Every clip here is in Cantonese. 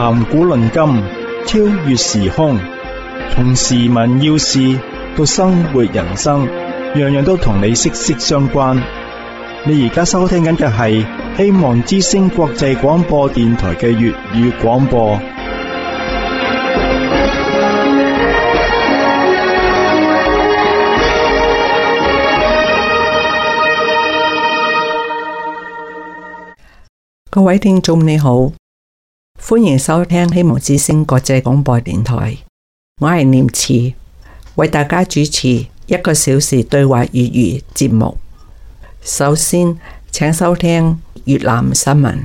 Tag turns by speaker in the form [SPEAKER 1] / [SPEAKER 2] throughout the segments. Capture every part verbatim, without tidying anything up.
[SPEAKER 1] 談古論今，超越時空，從時聞要事到生活人生，樣樣都同你息息相關。你而家收聽緊嘅係希望之聲國際廣播電台嘅粵語廣播。
[SPEAKER 2] 各位聽眾你好，歡迎收聽希望之聲國際廣播電台，我係念慈，為大家主持一個小時對話粵語節目。首先，請收聽越南新聞。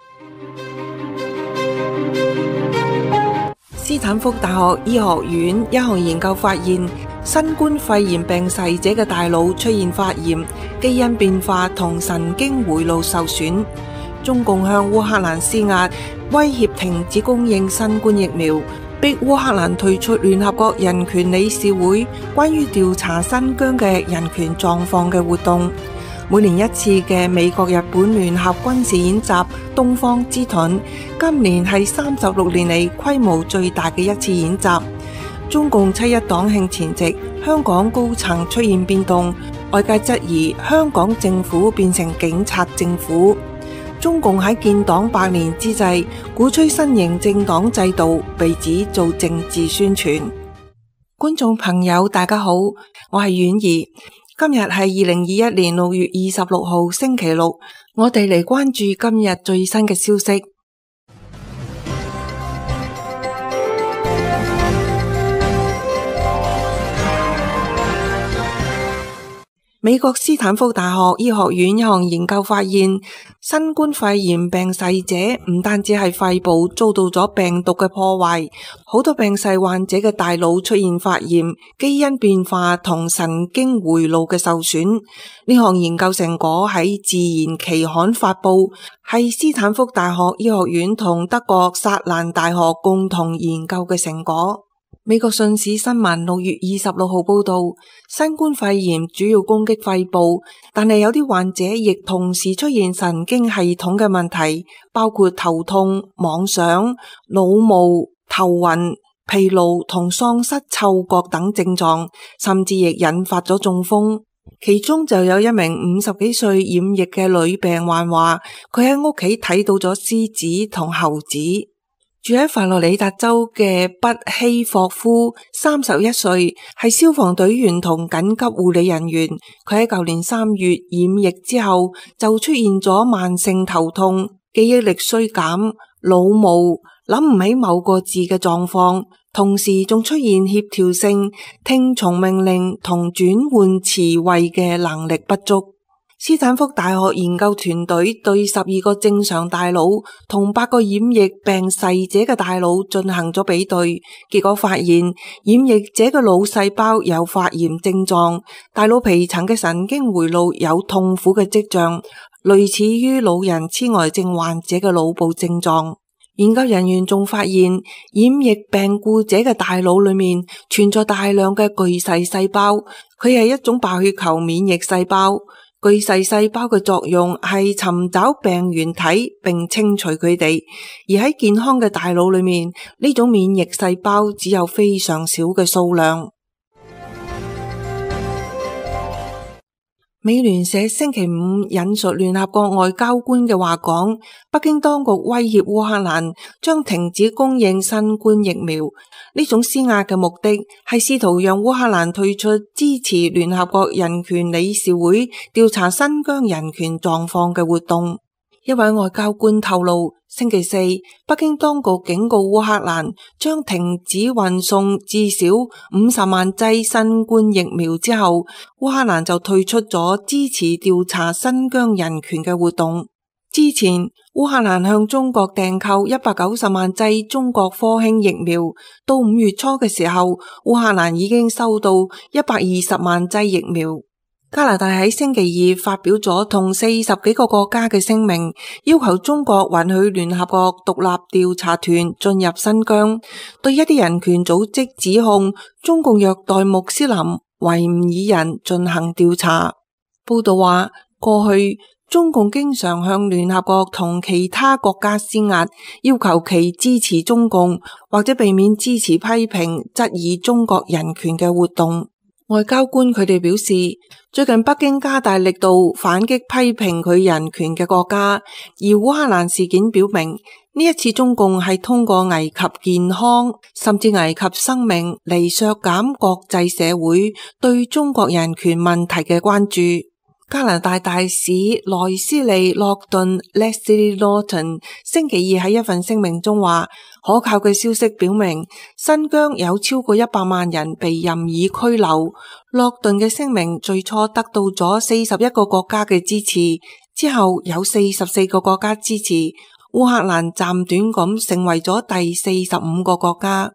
[SPEAKER 3] 斯坦福大學醫學院一項研究發現，新冠肺炎病逝者嘅大腦出現發炎、基因變化同神經回路受損。中共向烏克蘭施壓，威脅停止供應新冠疫苗，逼烏克蘭退出聯合國人權理事會關於調查新疆嘅人權狀況嘅活動。每年一次嘅美國日本聯合軍事演習東方之盾，今年係三十六年嚟規模最大嘅一次演習。中共七一黨慶前夕，香港高層出現變動，外界質疑香港政府變成警察政府。中共喺建黨百年之際，鼓吹新型政黨制度，被指做政治宣傳。觀眾朋友大家好，我係婉兒，今日係二零二一年六月二十六號星期六，我哋嚟關注今日最新嘅消息。美國斯坦福大學醫學院一項研究發現，新冠肺炎病逝者唔單止係肺部遭到咗病毒嘅破壞，好多病逝患者嘅大腦出現發炎、基因變化同神經回路嘅受損。呢項研究成果喺《自然》期刊發佈，係斯坦福大學醫學院同德國薩蘭大學共同研究嘅成果。美國信使新聞六月二十六號報道，新冠肺炎主要攻擊肺部，但係有啲患者亦同時出現神經系統嘅問題，包括頭痛、妄想、腦霧、頭暈、疲勞同喪失嗅覺等症狀，甚至亦引發咗中風。其中就有一名五十幾歲染疫嘅女病患話，佢喺屋企睇到咗獅子同猴子。住喺佛羅里達州嘅畢希霍夫，三十一歲，係消防隊員同緊急護理人員。佢喺舊年三月染疫之後，就出現咗慢性頭痛、記憶力衰減、腦霧、諗唔起某個字嘅狀況，同時仲出現協調性、聽從命令同轉換詞彙嘅能力不足。斯坦福大學研究團隊對十二個正常大腦同八個染疫病逝者嘅大腦進行咗比對，結果發現染疫者嘅腦細胞有發炎症狀，大腦皮層嘅神經回路有痛苦嘅跡象，類似於老人痴呆症患者嘅腦部症狀。研究人員仲發現，染疫病故者嘅大腦裏面存在大量嘅巨噬細胞，佢係一種白血球免疫細胞。巨噬細胞嘅作用係尋找病原體並清除佢哋，而喺健康嘅大腦裏面，呢種免疫細胞只有非常少嘅數量。美聯社星期五引述聯合國外交官嘅話講，北京當局威脅烏克蘭將停止供應新冠疫苗。呢種施壓嘅目的係試圖讓烏克蘭退出支持聯合國人權理事會調查新疆人權狀況嘅活動。一位外交官透露，星期四，北京當局警告烏克蘭將停止運送至少五十萬劑新冠疫苗之後，烏克蘭就退出咗支持調查新疆人權嘅活動。之前，烏克蘭向中國訂購一百九十萬劑中國科興疫苗，到五月初嘅時候，烏克蘭已經收到一百二十萬劑疫苗。加拿大喺星期二發表咗同四十幾個國家嘅聲明，要求中國允許聯合國獨立調查團進入新疆，對一啲人權組織指控中共虐待穆斯林維吾爾人進行調查。報道話， 過去中共經常向聯合國同其他國家施壓，要求其支持中共，或者避免支持批評質疑中國人權嘅活動。外交官佢哋表示，最近北京加大力度反擊批評佢人權嘅國家，而烏克蘭事件表明，呢一次中共係通過危及健康甚至危及生命嚟削減國際社會對中國人權問題嘅關注。加拿大大使萊斯利·洛頓 （Leslie Lawton） 星期二喺一份聲明中話，可靠嘅消息表明，新疆有超過一百萬人被任意拘留。洛頓嘅聲明最初得到咗四十一個國家嘅支持，之後有四十四個國家支持，烏克蘭暫短咁成為咗第四十五個國家。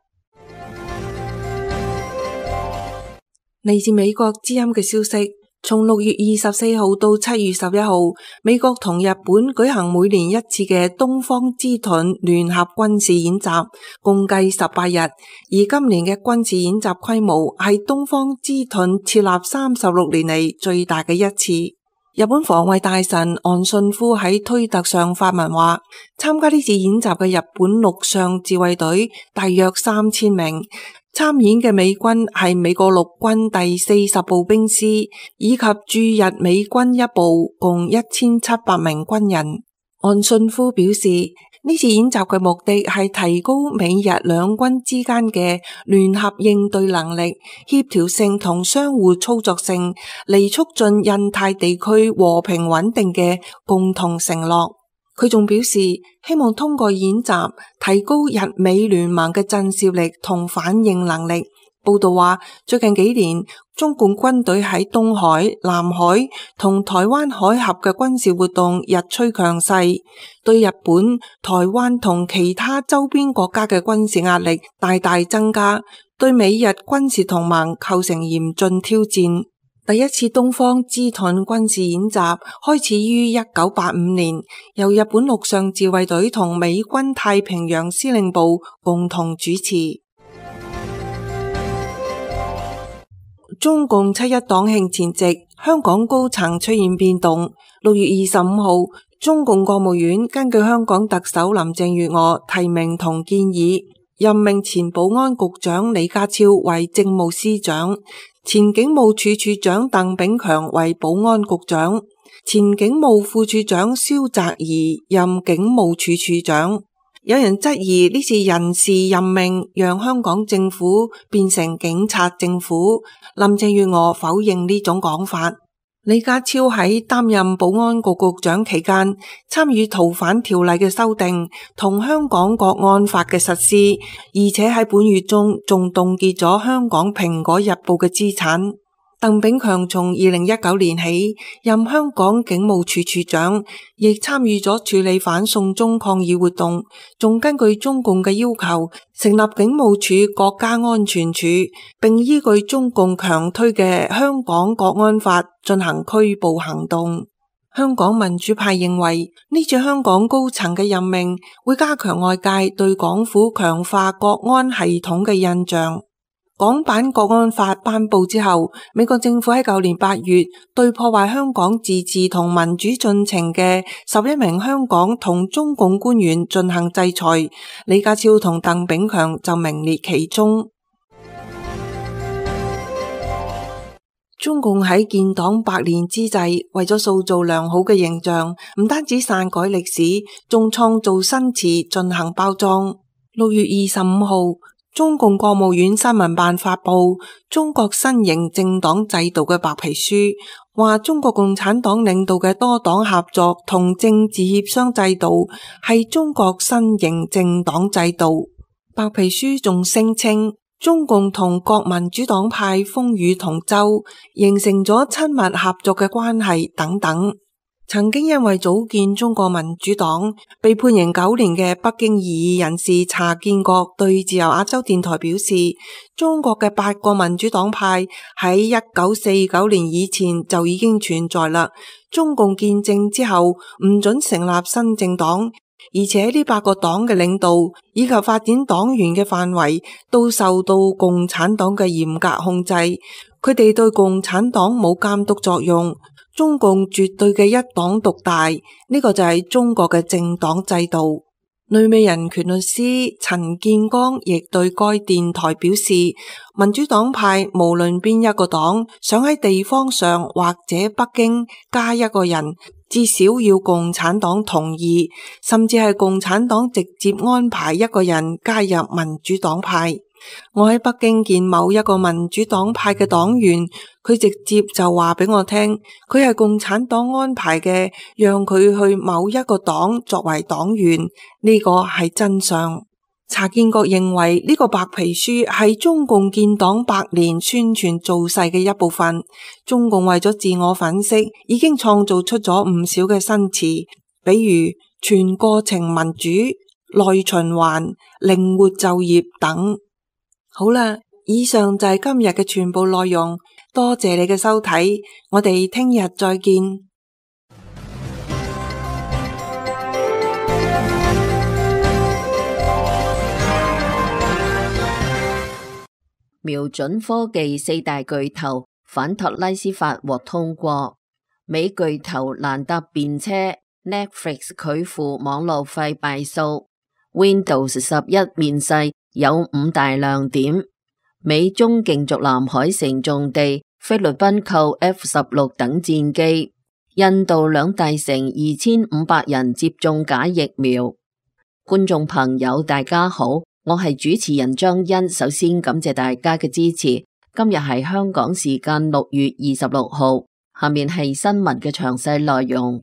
[SPEAKER 3] 嚟自美國之音嘅消息，從六月二十四號到七月十一號，美國同日本舉行每年一次嘅東方之盾聯合軍事演習，共計十八日。而今年嘅軍事演習規模係東方之盾設立三十六年嚟最大嘅一次。日本防衛大臣岸信夫喺推特上發文話，參加呢次演習嘅日本陸上自衛隊大約三千名。參演嘅美軍係美國陸軍第四十步兵師，以及駐日美軍一部，共一千七百名軍人。岸信夫表示，呢次演習嘅目的係提高美日兩軍之間嘅聯合應對能力、協調性同相互操作性，嚟促進印太地區和平穩定嘅共同承諾。佢仲表示，希望通過演習提高日美聯盟嘅震懾力同反應能力。報道話，最近幾年中共軍隊喺東海、南海同台灣海峽嘅軍事活動日趨強勢，對日本、台灣同其他周邊國家嘅軍事壓力大大增加，對美日軍事同盟構成嚴峻挑戰。第一次東方之盾軍事演習開始於一九八五年，由日本陸上自衛隊同美軍太平洋司令部共同主持。中共七一黨慶前夕，香港高層出現變動。六月二十五號，中共國務院根據香港特首林鄭月娥提名同建議，任命前保安局長李家超為政務司長，前警務處處長鄧炳強為保安局長，前警務副處長蕭澤頤任警務處處長。有人質疑呢次人事任命讓香港政府變成警察政府，林鄭月娥否認呢種講法。李家超喺擔任保安局局長期間，參與逃犯條例嘅修訂同香港國安法嘅實施，而且喺本月中仲凍結咗香港蘋果日報嘅資產。鄧炳強從二零一九年起任香港警務處處長，亦參與咗處理反送中抗議活動，仲根據中共嘅要求成立警務處國家安全處，並依據中共強推嘅香港國安法進行拘捕行動。香港民主派認為呢次香港高層嘅任命會加強外界對港府強化國安系統嘅印象。港版國安法頒布之後，美國政府喺舊年八月對破壞香港自治同民主進程嘅十一名香港同中共官員進行制裁，李家超同鄧炳強就名列其中。中共喺建黨百年之際，為咗塑造良好嘅形象，唔單止篡改歷史，仲創造新詞進行包裝。六月二十五號，中共國務院新聞辦發布中國新型政黨制度嘅白皮書，話中國共產黨領導嘅多黨合作同政治協商制度係中國新型政黨制度。白皮書仲聲稱，中共同各民主黨派風雨同舟，形成咗親密合作嘅關係等等。曾經因為組建中國民主黨被判刑九年嘅北京異議人士查建國對自由亞洲電台表示，中國嘅八個民主黨派喺一九四九年以前就已經存在啦。中共建政之後唔准成立新政黨，而且呢八個黨嘅領導以及發展黨員嘅範圍都受到共產黨嘅嚴格控制，佢哋對共產黨冇監督作用。 中共絕對嘅一黨獨大，呢個就係中國嘅政黨制度。旅美人權律師陳建剛亦對該電台表示，民主黨派無論邊一個黨想喺地方上或者北京加一個人，至少要共產黨同意，甚至係共產黨直接安排一個人加入民主黨派。我喺北京見某一個民主黨派嘅黨員，佢直接就話俾我聽，佢係共產黨安排嘅，讓佢去某一個黨作為黨員，呢個係真相。查建國認為呢個白皮書係中共建黨百年宣傳造勢嘅一部分。中共為咗自我粉飾，已經創造出咗唔少嘅新詞，比如全過程民主、內循環、靈活就業等。好啦，以上就係今日嘅全部內容，多謝你嘅收睇，我哋聽日再見。
[SPEAKER 4] 瞄準科技四大巨頭反托拉斯法獲通過，美巨頭蘭達便車 Netflix 拒付網路費敗訴 ，Windows 十一面世有五大亮點，美中競逐南海城重地，菲律賓購 F 十六等戰機，印度兩大城二千五百人接種假疫苗。觀眾朋友大家好，我係主持人張欣，首先感謝大家嘅支持。今日係香港時間六月二十六號，下面係新聞嘅詳細內容。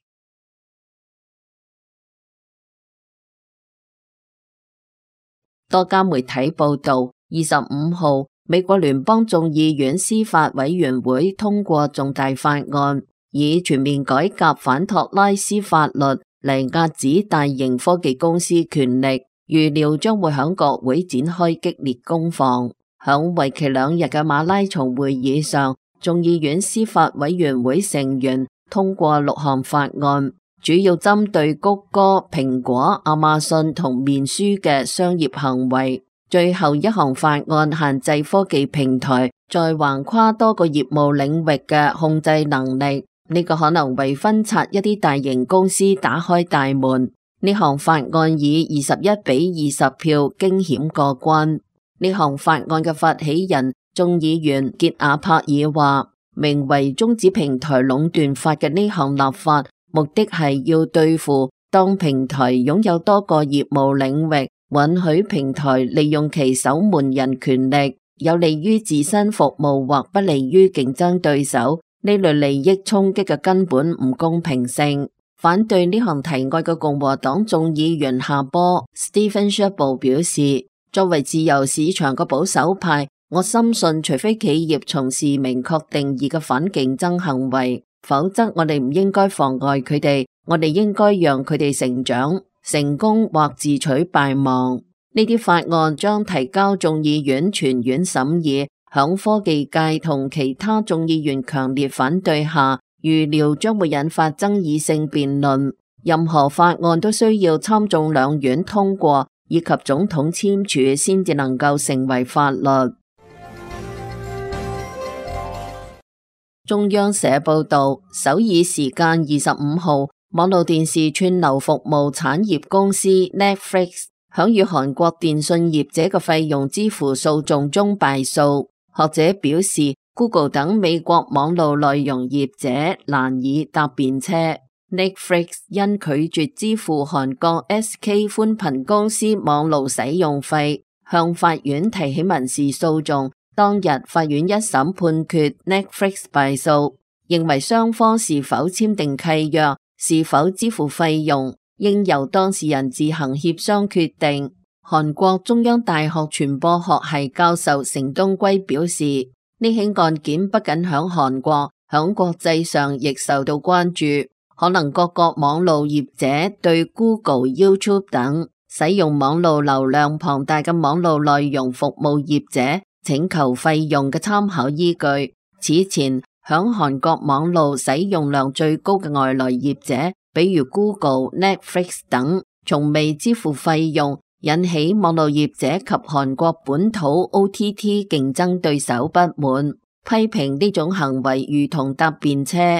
[SPEAKER 4] 多家媒體報道，二十五號，美國聯邦眾議院司法委員會通過重大法案，以全面改革反托拉斯法律嚟遏止大型科技公司權力，預料將會響國會展開激烈攻防。響為期兩日嘅馬拉松會議上，眾議院司法委員會成員通過六項法案，主要針對谷歌、蘋果、亞馬遜同面書嘅商業行為。最後一項法案限制科技平台在橫跨多個業務領域嘅控制能力，呢個可能為分拆一啲大型公司打開大門。呢項法案以二十一比二十票驚險過關。呢項法案嘅發起人眾議員傑亞柏爾話，名為終止平台壟斷法嘅呢項立法，目的係要對付當平台擁有多個業務領域，允許平台利用其守門人權力，有利於自身服務或不利於競爭對手，呢類利益衝擊嘅根本唔公平性。反對呢項提案嘅共和黨眾議員夏波 Stephen Chabot 表示，作為自由市場嘅保守派，我深信除非企業從事明確定義嘅反競爭行為，否則我哋唔應該妨礙佢哋，我哋應該讓佢哋成長、成功或自取敗亡。呢啲法案將提交眾議院全院審議，響科技界同其他眾議員強烈反對下，預料將會引發爭議性辯論。任何法案都需要參眾兩院通過以及總統簽署先至能夠成為法律。中央社報道，首爾時間二十五號，網絡電視串流服務產業公司 Netflix 響與韓國電信業者嘅費用支付訴訟中敗訴。學者表示， Google 等美國網絡內容業者難以答辯車。Netflix 因拒絕支付韓國 S K 寬頻公司網絡使用費，向法院提起民事訴訟。當日法院一審判決 Netflix 敗訴，認為雙方是否簽訂契約、是否支付費用，應由當事人自行協商決定。韓國中央大學傳播學系教授成東圭表示，呢起案件不僅響韓國，響國際上亦受到關注。可能各國網絡業者對 Google、YouTube 等使用網絡流量龐大嘅網絡內容服務業者請求費用嘅參考依據。此前響韓國網絡使用量最高嘅外來業者，比如 Google、Netflix 等，從未支付費用，引起網絡業者及韓國本土 O T T 競爭對手不滿，批評呢種行為如同搭便車。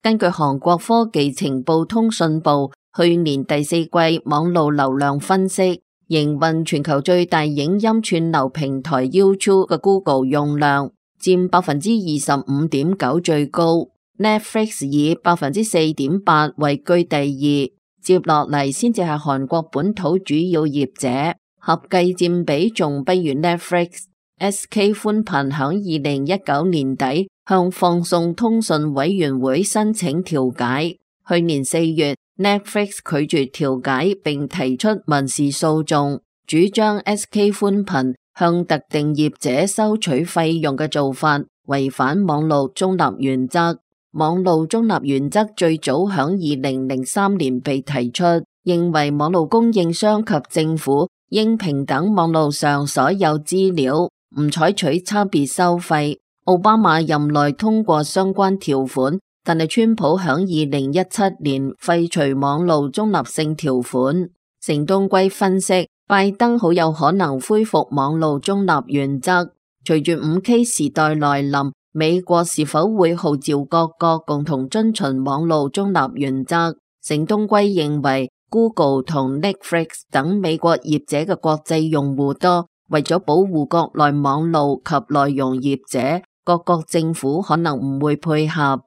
[SPEAKER 4] 根據韓國科技情報通訊部去年第四季網路流量分析，營運全球最大影音串流平台 YouTube 嘅 Google 用量佔百分之二十五點九最高， Netflix 以百分之四點八位居第二，接落嚟先至係韓國本土主要業者，合計佔比仲不如 Netflix。S K 寬頻響二零一九年底向放送通訊委員會申請調解，去年四月 Netflix 拒絕調解並提出民事訴訟，主張 S K 寬頻向特定業者收取費用嘅做法違反網絡中立原則。網絡中立原則最早響二零零三年被提出，認為網絡供應商及政府應平等網絡上所有資料，唔採取差別收費。奧巴馬任內通過相關條款，但係川普響二零一七年廢除網絡中立性條款。成東貴分析，拜登好有可能恢復網絡中立原則。隨住五 K 時代來臨，美國是否會號召各國共同遵循網絡中立原則？成東貴認為 Google 同 Netflix 等美國業者嘅國際用戶多，為咗保護國內網絡及內容業者，各國政府可能唔會配合。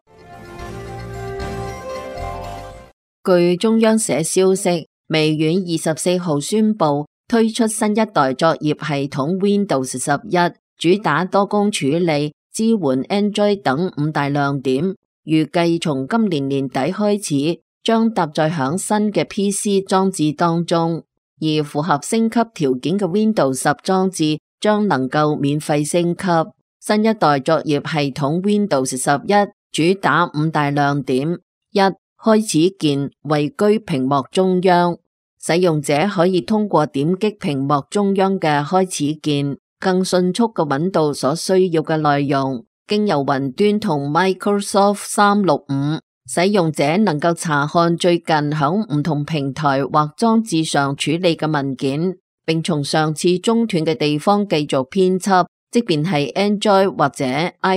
[SPEAKER 4] 據中央社消息，微軟二十四號宣布推出新一代作業系統 Windows 十一，主打多工處理、支援 Android 等五大亮點，預計從今年年底開始將搭載響新嘅 P C 裝置當中，而符合升級條件嘅 Windows 十裝置將能夠免費升級。新一代作業系統 Windows 十一主打五大亮點：一、開始鍵位居屏幕中央，使用者可以通過點擊屏幕中央嘅開始鍵，更迅速嘅揾到所需要嘅內容。經由雲端同 Microsoft 三六五，使用者能夠查看最近響唔同平台或裝置上處理嘅文件，並從上次中斷嘅地方繼續編輯。即便係 Android 或者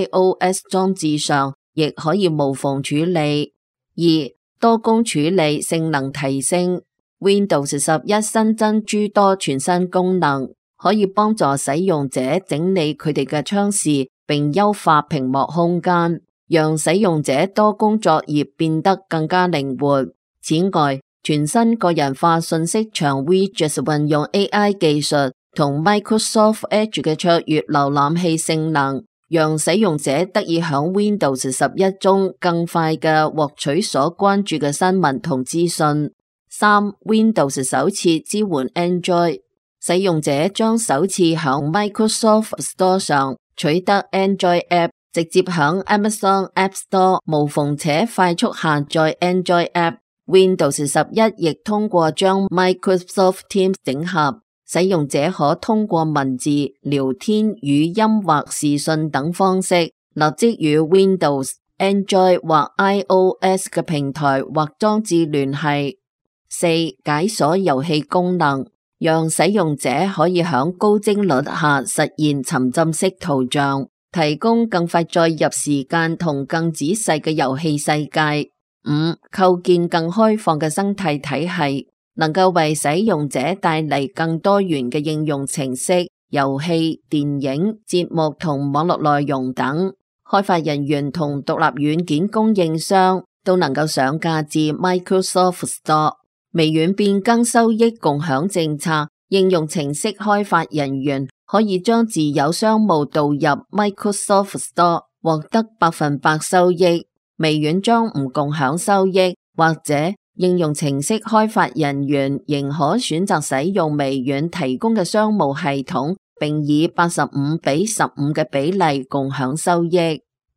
[SPEAKER 4] iOS 裝置上，亦可以無縫處理。二、多工處理性能提升。Windows 十一新增諸多全新功能，可以幫助使用者整理佢哋嘅窗視，並優化屏幕空間，讓使用者多工作業變得更加靈活。此外，全新個人化信息牆 Widgets 運用 A I 技術同 Microsoft Edge 嘅卓越瀏覽器性能，讓使用者得以響 Windows 十一中更快嘅獲取所關注嘅新聞同資訊。三、Windows 首次支援 Android， 使用者將首次響 Microsoft Store 上取得 Android App， 直接響 Amazon App Store 無縫且快速下載 Android App。Windows 十一亦通過將 Microsoft Teams 整合，使用者可通過文字、聊天、語音或視訊等方式，立即與 Windows、Android 或 iOS 嘅平台或裝置聯繫。四、解鎖遊戲功能，讓使用者可以響高幀率下實現沉浸式圖像，提供更快載入時間同更仔細嘅遊戲世界。五、構建更開放嘅生態體系，能夠為使用者帶嚟更多元嘅應用程式、遊戲、電影、節目同網絡內容等。開發人員同獨立軟件供應商都能夠上架至 Microsoft Store。微軟變更收益共享政策，應用程式開發人員可以將自有商務導入 Microsoft Store， 獲得百分百收益。微軟將唔共享收益，或者應用程式開發人員仍可選擇使用微軟提供嘅商務系統，並以八十五比十五嘅比例共享收益。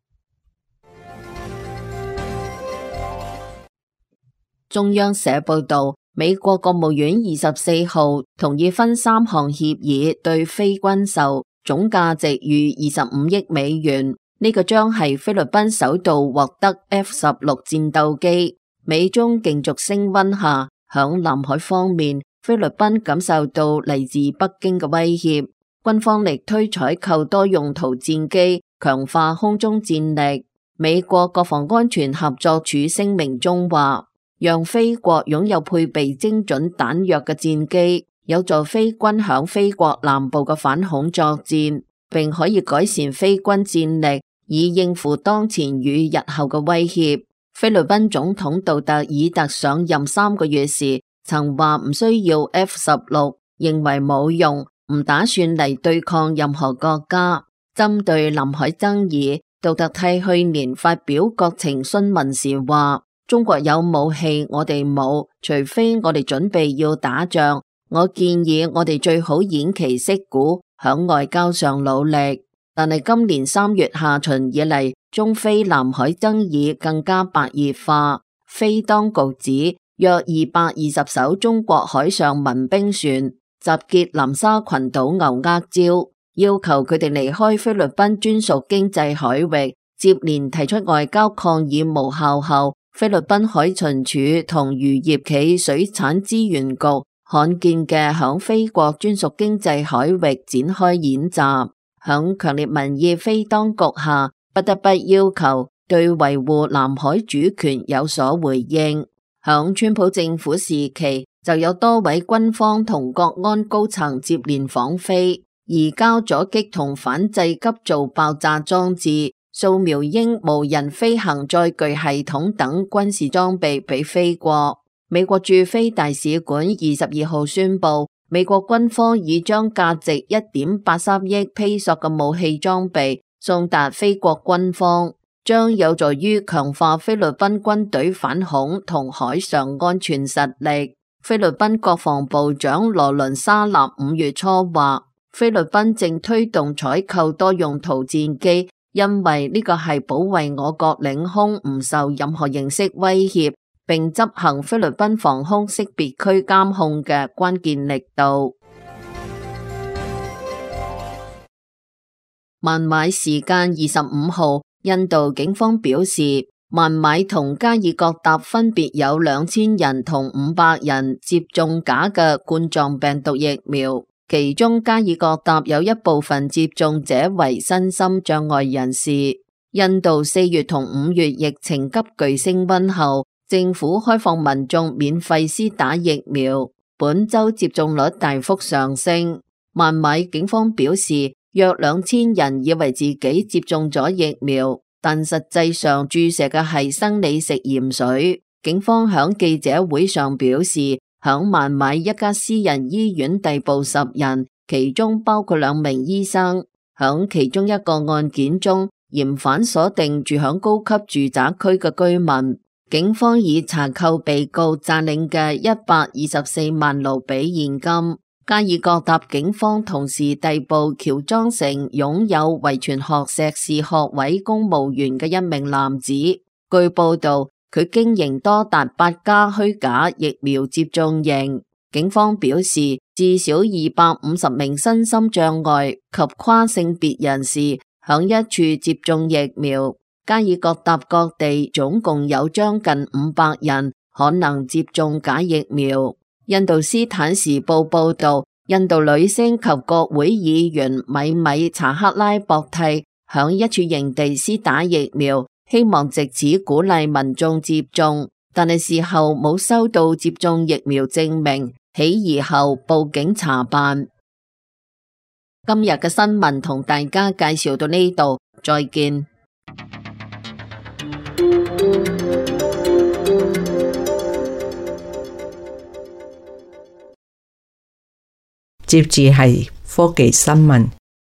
[SPEAKER 4] 中央社報道，美國國務院二十四號同意分三項協議對非軍售，總價值逾二十五億美元。呢、這個將係菲律賓首度獲得 F 十六戰鬥機。美中競逐升溫下，響南海方面，菲律賓感受到嚟自北京嘅威脅，軍方力推採購多用途戰機，強化空中戰力。 美國國防安全合作處聲明中話，讓菲國擁有配備精準彈藥嘅戰機，有助菲軍響菲國南部嘅反恐作戰，並可以改善菲軍戰力，以應付當前與日後嘅威脅。菲律賓總統杜特爾特上任三個月時，曾話唔需要 F 十六，認為冇用，唔打算嚟對抗任何國家。針對南海爭議，杜特蒂去年發表國情詢問時話，中國有武器，我哋冇，除非我哋準備要打仗。我建議我哋最好偃旗息鼓，響外交上努力。但係今年三月下旬以嚟，中菲南海爭議更加白熱化。菲當局指，約二百二十艘中國海上民兵船集結南沙群島牛軛礁，要求佢哋離開菲律賓專屬經濟海域。接連提出外交抗議無效後，菲律賓海巡署同漁業暨水產資源局罕見嘅響菲國專屬經濟海域展開演習。響強烈民意菲當局下，不得不要求對維護南海主權有所回應。響川普政府時期，就有多位軍方同國安高層接連訪菲，移交咗擊同反制急造爆炸裝置、掃描鷹無人飛行載具系統等軍事裝備俾菲國。美國駐菲大使館二十二號宣布，美國軍方已將價值一點八三億披索嘅武器裝備送達菲國軍方，將有助於強化菲律賓軍隊反恐同海上安全實力。菲律賓國防部長羅倫沙納五月初話，菲律賓正推動採購多用途戰機，因為呢個係保衛我國領空唔受任何形式威脅，並執行菲律賓防空識別區監控嘅關鍵力度。孟買時間二十五號，印度警方表示，孟買同加爾各答分別有兩千人同五百人接種假嘅冠狀病毒疫苗，其中加爾各答有一部分接種者為身心障礙人士。印度四月同五月疫情急劇升溫後，政府開放民眾免費施打疫苗，本周接種率大幅上升。孟買警方表示，約兩千人以為自己接種咗疫苗，但實際上注射嘅係生理食鹽水。警方響記者會上表示，響孟買一家私人醫院逮捕十人，其中包括兩名醫生。響其中一個案件中，嫌犯鎖定住響高級住宅區嘅居民。警方已查扣被告詐領嘅一百二十四萬盧比現金。加爾各答警方同時逮捕喬裝成擁有遺傳學碩士學位公務員嘅一名男子。據報道，佢經營多達八家虛假疫苗接種營。警方表示，至少二百五十名身心障礙及跨性別人士響一處接種疫苗。加爾各答各地總共有將近五百人可能接種假疫苗。印度斯坦時報報道，印度女星及國會議員米米查克拉博蒂響一處營地施打疫苗，希望借此鼓勵民眾接種，但係事後冇收到接種疫苗證明，起疑後報警查辦。今日嘅新聞同大家介紹到呢度，再見。
[SPEAKER 2] 接住係科技新聞。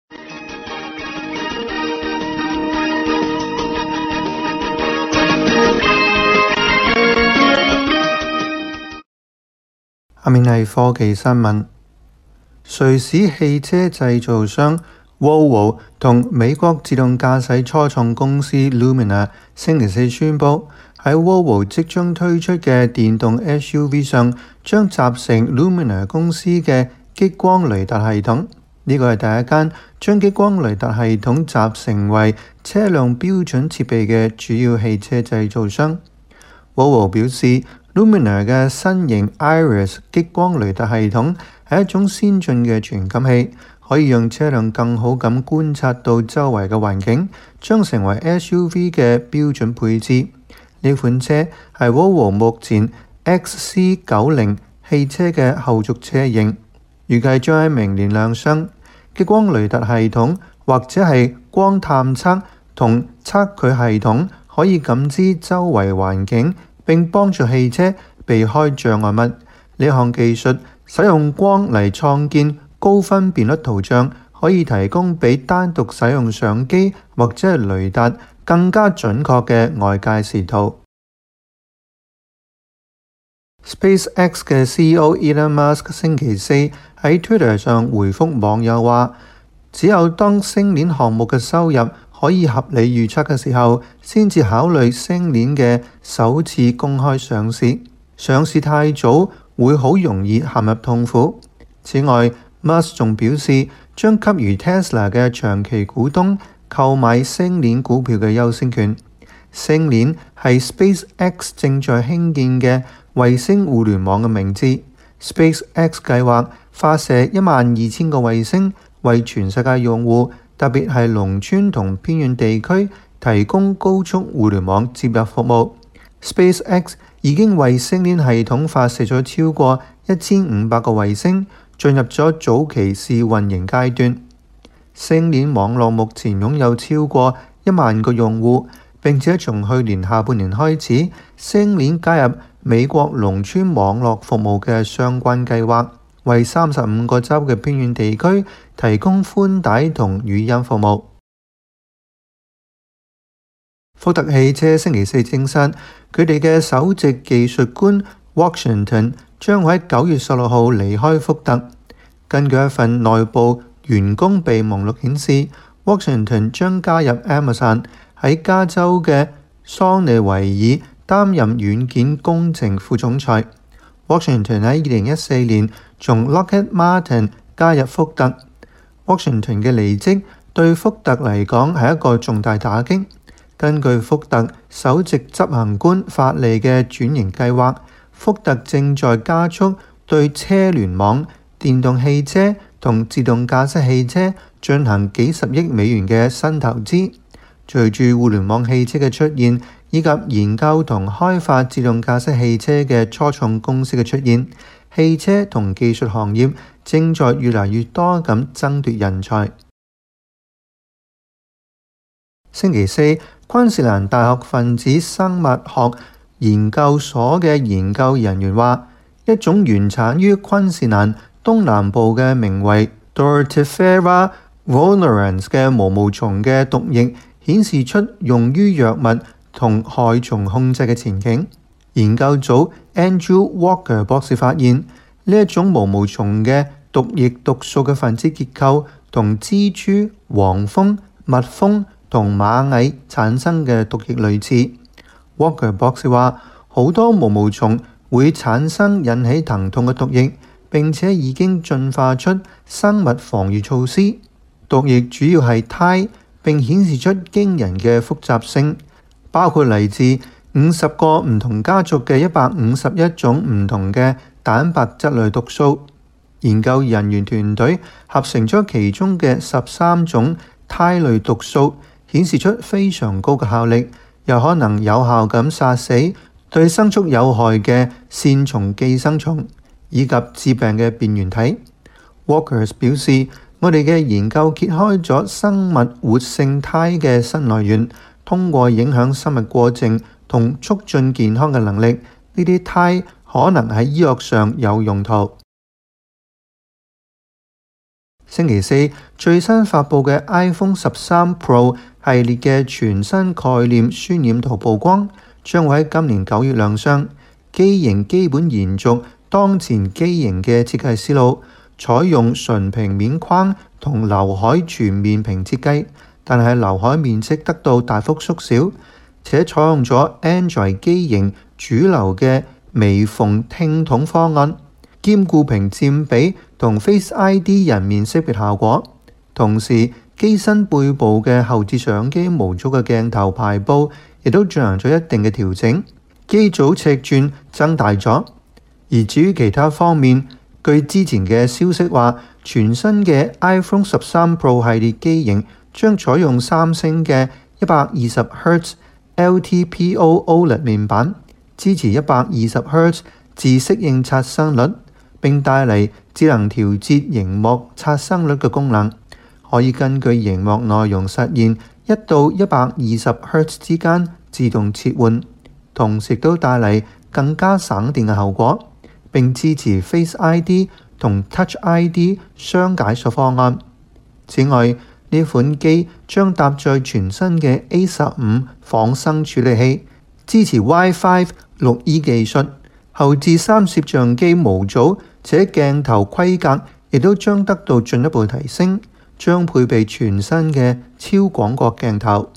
[SPEAKER 5] 下面係科技新聞。瑞士汽車製造商 Volvo 同美國自動駕駛初創公司 Lumina 星期四宣布，喺 Volvo 即將推出嘅電動 S U V 上，將集成 Lumina 公司嘅激光雷達系統。呢個係第一間將激光雷達系統集成為車輛標準設備嘅主要汽車製造商。Volvo 表示， Lumina 嘅新型 Iris 激光雷達系統係一種先進嘅傳感器， 可以讓車輛更好咁觀察到周圍嘅環境，將成為 S U V 嘅標準配置。呢款車係 Volvo 目前 X C 九十 汽車嘅後續車型，預計將喺明年亮相。激光雷達系統或者係光探測同測距系統可以感知周圍環境，並幫助汽車避開障礙物。呢項技術使用光嚟創建高分辨率圖像，可以提供比單獨使用相機或者係雷達更加準確嘅外界視圖。SpaceX 嘅 C E O Elon Musk 星期四喺 Twitter 上回覆網友話，只有當星鏈項目嘅收入可以合理預測嘅時候，先至考慮星鏈嘅首次公開上市。上市太早會好容易陷入痛苦。此外，Musk 仲表示將給予 Tesla 嘅長期股東購買星鏈股票嘅優先權。星鏈係 SpaceX 正在興建嘅衛星互聯網嘅名字。SpaceX 計劃發射一萬二千個衛星，為全世界用戶，特別係農村同偏遠地區提供高速互聯網接入服務。SpaceX 已經為星鏈系統發射咗超過一千五百個衛星，進入咗早期試運營階段。星鏈網絡目前擁有超過一萬個用戶，並且從去年下半年開始，星鏈加入美國農村網絡服務嘅相關計劃，為三十五個州嘅偏遠地區提供寬帶同語音服務。福特汽車星期四證實，佢哋嘅首席技術官 Washington 將會喺九月十六號離開福特。根據一份內部員工備忘錄顯示， Washington 將加入 Amazon， 喺加州嘅桑尼維爾擔任軟件工程副總裁。Washington 喺二零一四年從 Lockheed Martin 加入福特。Washington 嘅離職對福特嚟講係一個重大打擊。根據福特首席執行官法利嘅轉型計劃，福特正在加速對車聯網、電動汽車同自動駕駛汽車進行幾十億美元嘅新投資。隨住互聯網汽車嘅出現，以及研究同開發自動駕駛汽車嘅初創公司嘅出現，汽車同技術行業正在越嚟越多咁爭奪人才。星期四，昆士蘭大學分子生物學研究所嘅研究人員話，一種原產於昆士蘭東南部嘅名為 Dorytifera vulnerans 嘅毛毛蟲嘅毒液顯示出用於藥物同害蟲控制嘅前景。研究組 Andrew Walker 博士發現，呢一種毛毛蟲嘅毒液毒素嘅分子結構同蜘蛛、黃蜂、蜜蜂同螞蟻產生嘅毒液類似。Walker 博士話，好多毛毛蟲會產生引起疼痛嘅毒液，並且已經進化出生物防禦措施。毒液主要係肽，並顯示出驚人嘅複雜性，包括嚟自五十個唔同家族嘅一百五十一種唔同嘅蛋白質類毒素。研究人員團隊合成咗其中嘅十三種肽類毒素，顯示出非常高嘅效力，又可能有效咁殺死對牲畜有害嘅線蟲寄生蟲以及致病嘅病原體。Walkers 表示，我哋嘅研究揭開咗生物活性肽嘅新來源，通過影響生物過程同促進健康嘅能力，呢啲肽可能喺醫學上有用途。星期四，最新發佈嘅 iPhone 十三 Pro 系列嘅全新概念渲染圖曝光，將會喺今年九月亮相。機型基本延續當前機型嘅設計思路，採用純平面框同劉海全面屏設計，但係劉海面積得到大幅縮小，且採用咗 Android 機型主流嘅微縫聽筒方案，兼顧屏佔比同 Face I D 人面識別效果。同時，機身背部嘅後置相機模組嘅鏡頭排布亦都進行咗一定嘅調整，機組尺寸增大咗。而至於其他方面， 據之前嘅消息話，全新嘅 iPhone 十三 Pro 系列機型將採用三星嘅一百二十赫茲 L T P O OLED 面板，支持一百二十赫茲自適應刷新率，並帶嚟智能調節螢幕刷新率嘅功能，可以根據螢幕內容實現一到一百二十赫茲之間自動切換，同時都帶嚟更加省電嘅後果，並支持 Face I D 同 Touch I D 雙解鎖方案。此外，呢款機將搭載全新嘅 A 十五仿生處理器，支持 Wi-Fi 六 E 技術，後置三攝像機模組，且鏡頭規格亦都將得到進一步提升，將配備全新嘅超廣角鏡頭。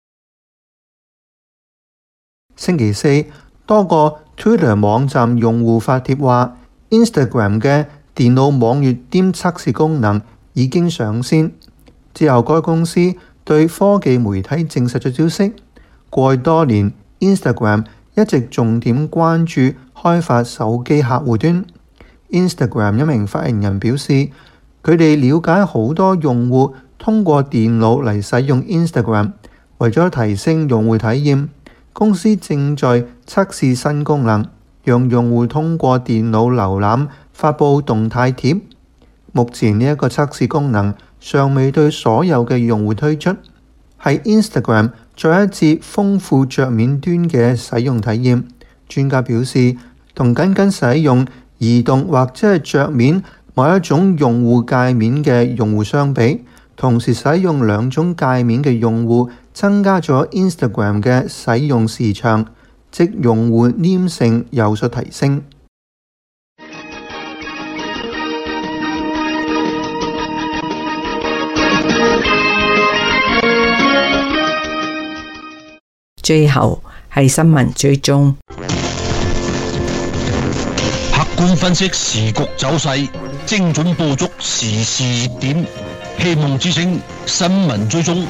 [SPEAKER 5] 星期四，多個 Twitter 網站用戶發帖話 ，Instagram 嘅電腦網頁端測試功能已經上線。之後，該公司對科技媒體證實咗消息。過去多年 ，Instagram 一直重點關注開發手機客戶端。Instagram 一名發言人表示，佢哋了解好多用戶通過電腦嚟使用 Instagram， 為咗提升用戶體驗，公司正在測試新功能，讓用戶通過電腦瀏覽發布動態貼。目前呢一個測試功能尚未對所有嘅用戶推出，係 Instagram 再一次豐富桌面端嘅使用體驗。專家表示，同僅僅使用移動或者係桌面某一種用戶界面嘅用戶相比，同時使用兩種界面嘅用戶增加咗 Instagram 嘅使用時長，即用戶黏性有所提升。
[SPEAKER 2] 最後係新聞追蹤，
[SPEAKER 6] 客觀分析時局走勢，精準捕捉時事熱點，希望之聲新聞追蹤。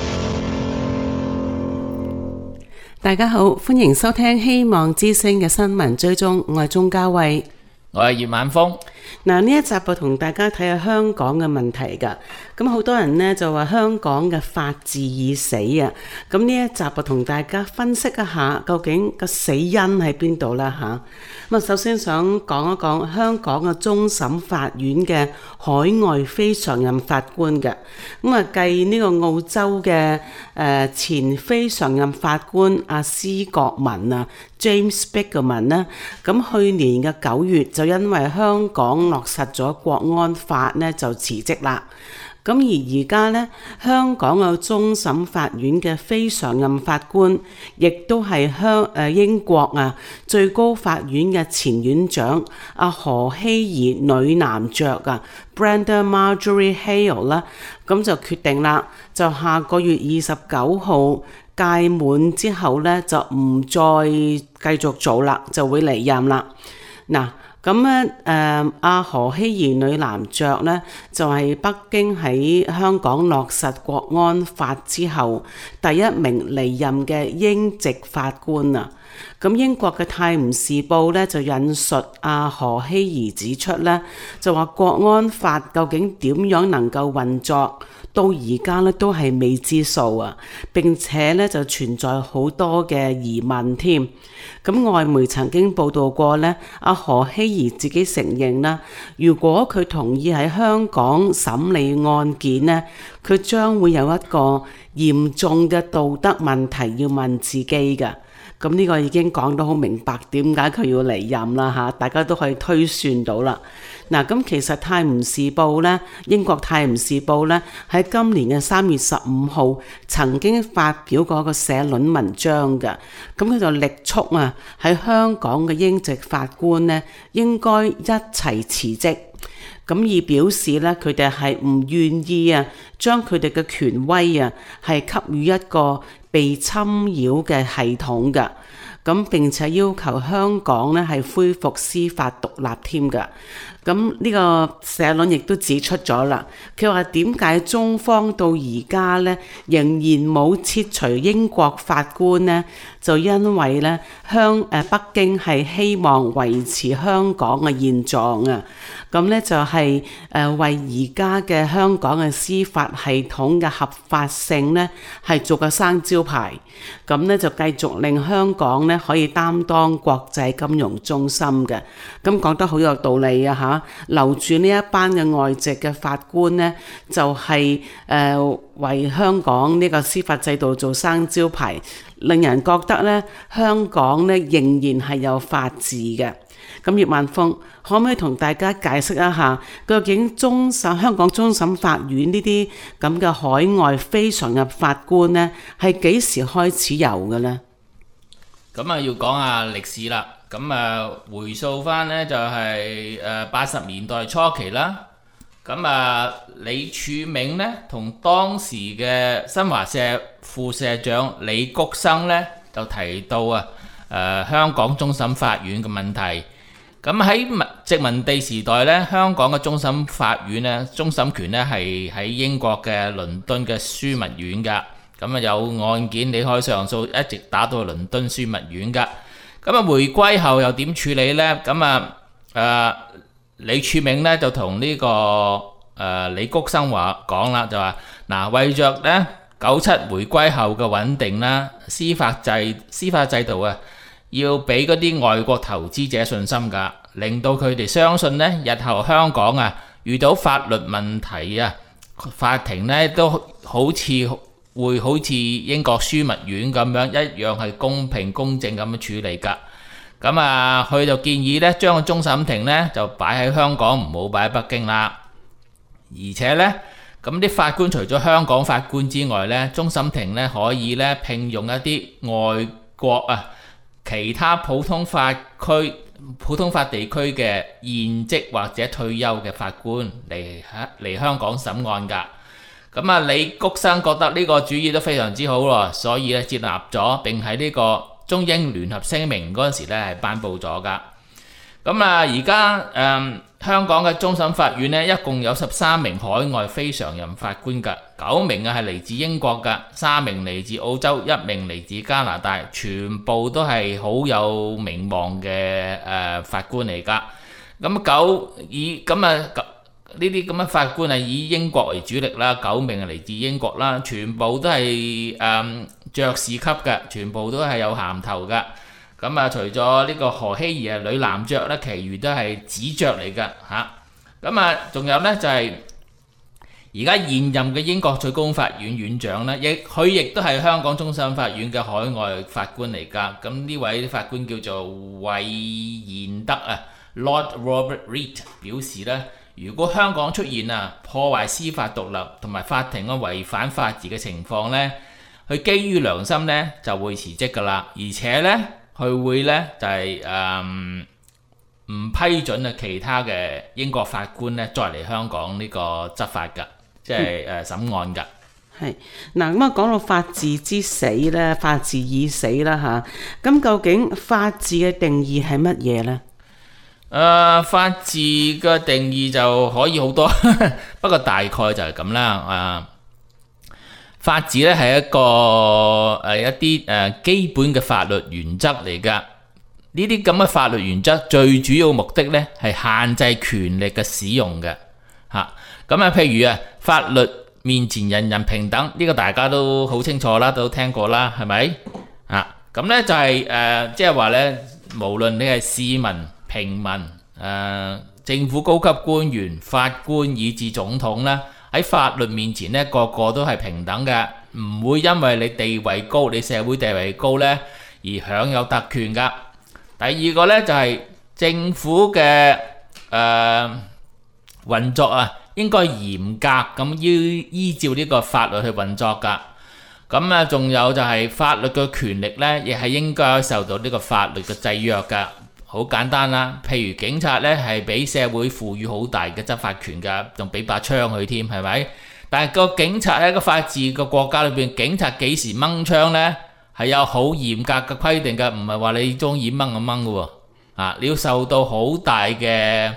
[SPEAKER 7] 大家好，歡迎收聽希望之聲嘅新聞追蹤，我係鍾嘉慧，
[SPEAKER 8] 我係葉晚峰。
[SPEAKER 7] 嗱，呢一集我同大家睇下香港嘅問題㗎。咁好多人呢就話香港嘅法治已死啊。咁呢一集我同大家分析一下，究竟個死因喺邊度啦吓。咁啊，首先想講一講香港嘅終審法院嘅海外非常任法官嘅。咁啊，繼呢個澳洲嘅誒、呃、前非常任法官阿施國文啊 James Bigeman 呢，咁去年嘅九月就因為香港落實咗國安法呢，就辭職啦。咁而而家咧，香港嘅終審法院嘅非常任法官，亦都係香誒英國啊最高法院嘅前院長阿何希怡女男爵啊 Brenda Marjorie Hale 啦，咁就決定啦，就下個月二十九號屆滿之後咧，就唔再繼續做啦，就會離任啦。嗱。咁咧，誒阿何希怡女男爵咧，就係、是、北京喺香港落實國安法之後第一名離任嘅英籍法官啊。咁英國嘅《泰晤士報》咧就引述阿何希怡指出咧，就話國安法究竟點樣能夠運作，到而家咧都係未知數啊！並且咧就存在好多嘅疑問添。咁外媒曾經報道過咧，阿何希怡自己承認啦，如果佢同意喺香港審理案件咧，佢將會有一個嚴重嘅道德問題要問自己㗎。咁呢個已經講得好明白點解佢要離任啦嚇，大家都可以推算到啦。嗱，咁其實《泰晤士報》咧，英國《泰晤士報》咧喺今年嘅三月十五號曾經發表過一個社論文章嘅，咁佢就力促啊喺香港嘅英籍法官咧應該一齊辭職，咁以表示咧佢哋係唔願意啊將佢哋嘅權威啊係給予一個被侵擾嘅系統嘅。咁咁並且要求香港咧係恢復司法獨立添㗎。咁呢個社論亦都指出咗啦，佢話點解中方到而家咧仍然冇撤除英國法官呢？就因為咧香誒北京係希望維持香港嘅現狀啊。咁咧就係誒為而家嘅香港嘅司法系統嘅合法性咧係做個生招牌，咁咧就繼續令香港咧可以擔當國際金融中心嘅。咁講得好有道理啊嚇！留住呢一班嘅外籍嘅法官咧，就係、是、誒、呃、為香港呢個司法制度做生招牌，令人覺得咧香港咧仍然係有法治嘅。咁葉萬峰可唔可以同大家解釋一下，究竟終審香港終審法院呢啲咁嘅海外非常任法官呢，係幾時開始有嘅呢？
[SPEAKER 8] 咁啊，要講下歷史啦。咁啊，回溯翻呢就係誒八十年代初期啦。咁啊，李柱銘呢同當時嘅新華社副社長李谷生呢就提到啊，誒香港終審法院嘅問題。咁喺殖民地時代咧，香港嘅終審法院咧，終審權咧係喺英國嘅倫敦嘅樞密院㗎。咁啊有案件你可以上訴，一直打到倫敦樞密院㗎。咁啊回歸後又點處理呢？咁啊誒李柱銘咧就同呢、這個誒、呃、李谷生話講啦，就話嗱，為着咧九七回歸後嘅穩定啦，司法制司法制度啊，要俾嗰啲外國投資者信心㗎，令到佢哋相信呢，日後香港啊遇到法律問題啊，法庭呢都好似會好似英國樞密院咁樣，一樣係公平公正咁樣處理㗎。咁啊，佢就建議呢，將個終審庭呢就擺喺香港，唔好擺喺北京啦。而且呢，咁啲法官除咗香港法官之外呢，終審庭呢可以呢聘用一啲外國啊其他普通法區、普通法地區嘅現職或者退休嘅法官嚟嚟香港審案㗎。咁啊，李谷生覺得呢個主意都非常之好喎，所以咧接納咗，並喺呢個中英聯合聲明嗰陣時咧係頒布咗㗎。咁啊，而家誒香港嘅終審法院呢，一共有十三名海外非常任法官㗎，九名啊係嚟自英國㗎，三名嚟自澳洲，一名嚟自加拿大，全部都係好有名望嘅誒、呃、法官嚟㗎。咁九以咁啊呢啲咁嘅法官係以英國為主力啦，九名係嚟自英國啦，全部都係誒爵士級嘅，全部都係有銜頭㗎。咁啊，除咗呢個何希儀係女男爵咧，其餘都係子爵嚟㗎嚇。咁啊，仲有呢，就係而家現任嘅英國最高法院院長呢，亦佢亦都係香港終審法院嘅海外法官嚟㗎。咁呢位法官叫做韋彥德啊 ，Lord Robert Reid 表示呢，如果香港出現啊破壞司法獨立同埋法庭嘅違反法治嘅情況呢，佢基於良心呢就會辭職㗎啦，而且呢，佢會呢就係誒唔批准啊其他嘅英國法官呢再嚟香港呢個執法㗎，即係誒審案㗎。
[SPEAKER 7] 係嗱，咁啊講到法治之死咧，法治已死啦嚇。咁究竟法治嘅定義係乜嘢呢？
[SPEAKER 8] 誒、呃、法治嘅定義就可以好多，不過大概就係咁啦。誒、呃、法治咧係一個誒、呃、一啲誒、呃、基本嘅法律原則嚟㗎。呢啲咁嘅法律原則最主要目的咧係限制權力嘅使用嘅嚇。咁啊，譬如啊，法律面前人人平等，呢、這個大家都好清楚啦，都聽過啦，係咪啊？咁咧就係、是、誒、呃，即係話咧，無論你係市民、平民、誒、呃、政府高級官員、法官以至總統啦，喺法律面前咧，個個都係平等嘅，唔會因為你地位高、你社會地位高咧而享有特權㗎。第二個咧就係、是、政府嘅誒、呃、運作啊，應該嚴格咁依依照呢個法律去運作㗎。咁啊，仲有就係法律嘅權力咧，亦係應該受到呢個法律嘅制約㗎。好簡單啦，譬如警察咧係俾社會賦予好大嘅執法權㗎，仲俾把槍佢添，係咪？但係個警察喺個法治個國家裏邊，警察幾時掹槍咧？ 係有好嚴格嘅規定嘅，唔係話你中意掹就掹嘅喎。啊，你要受到好大嘅誒、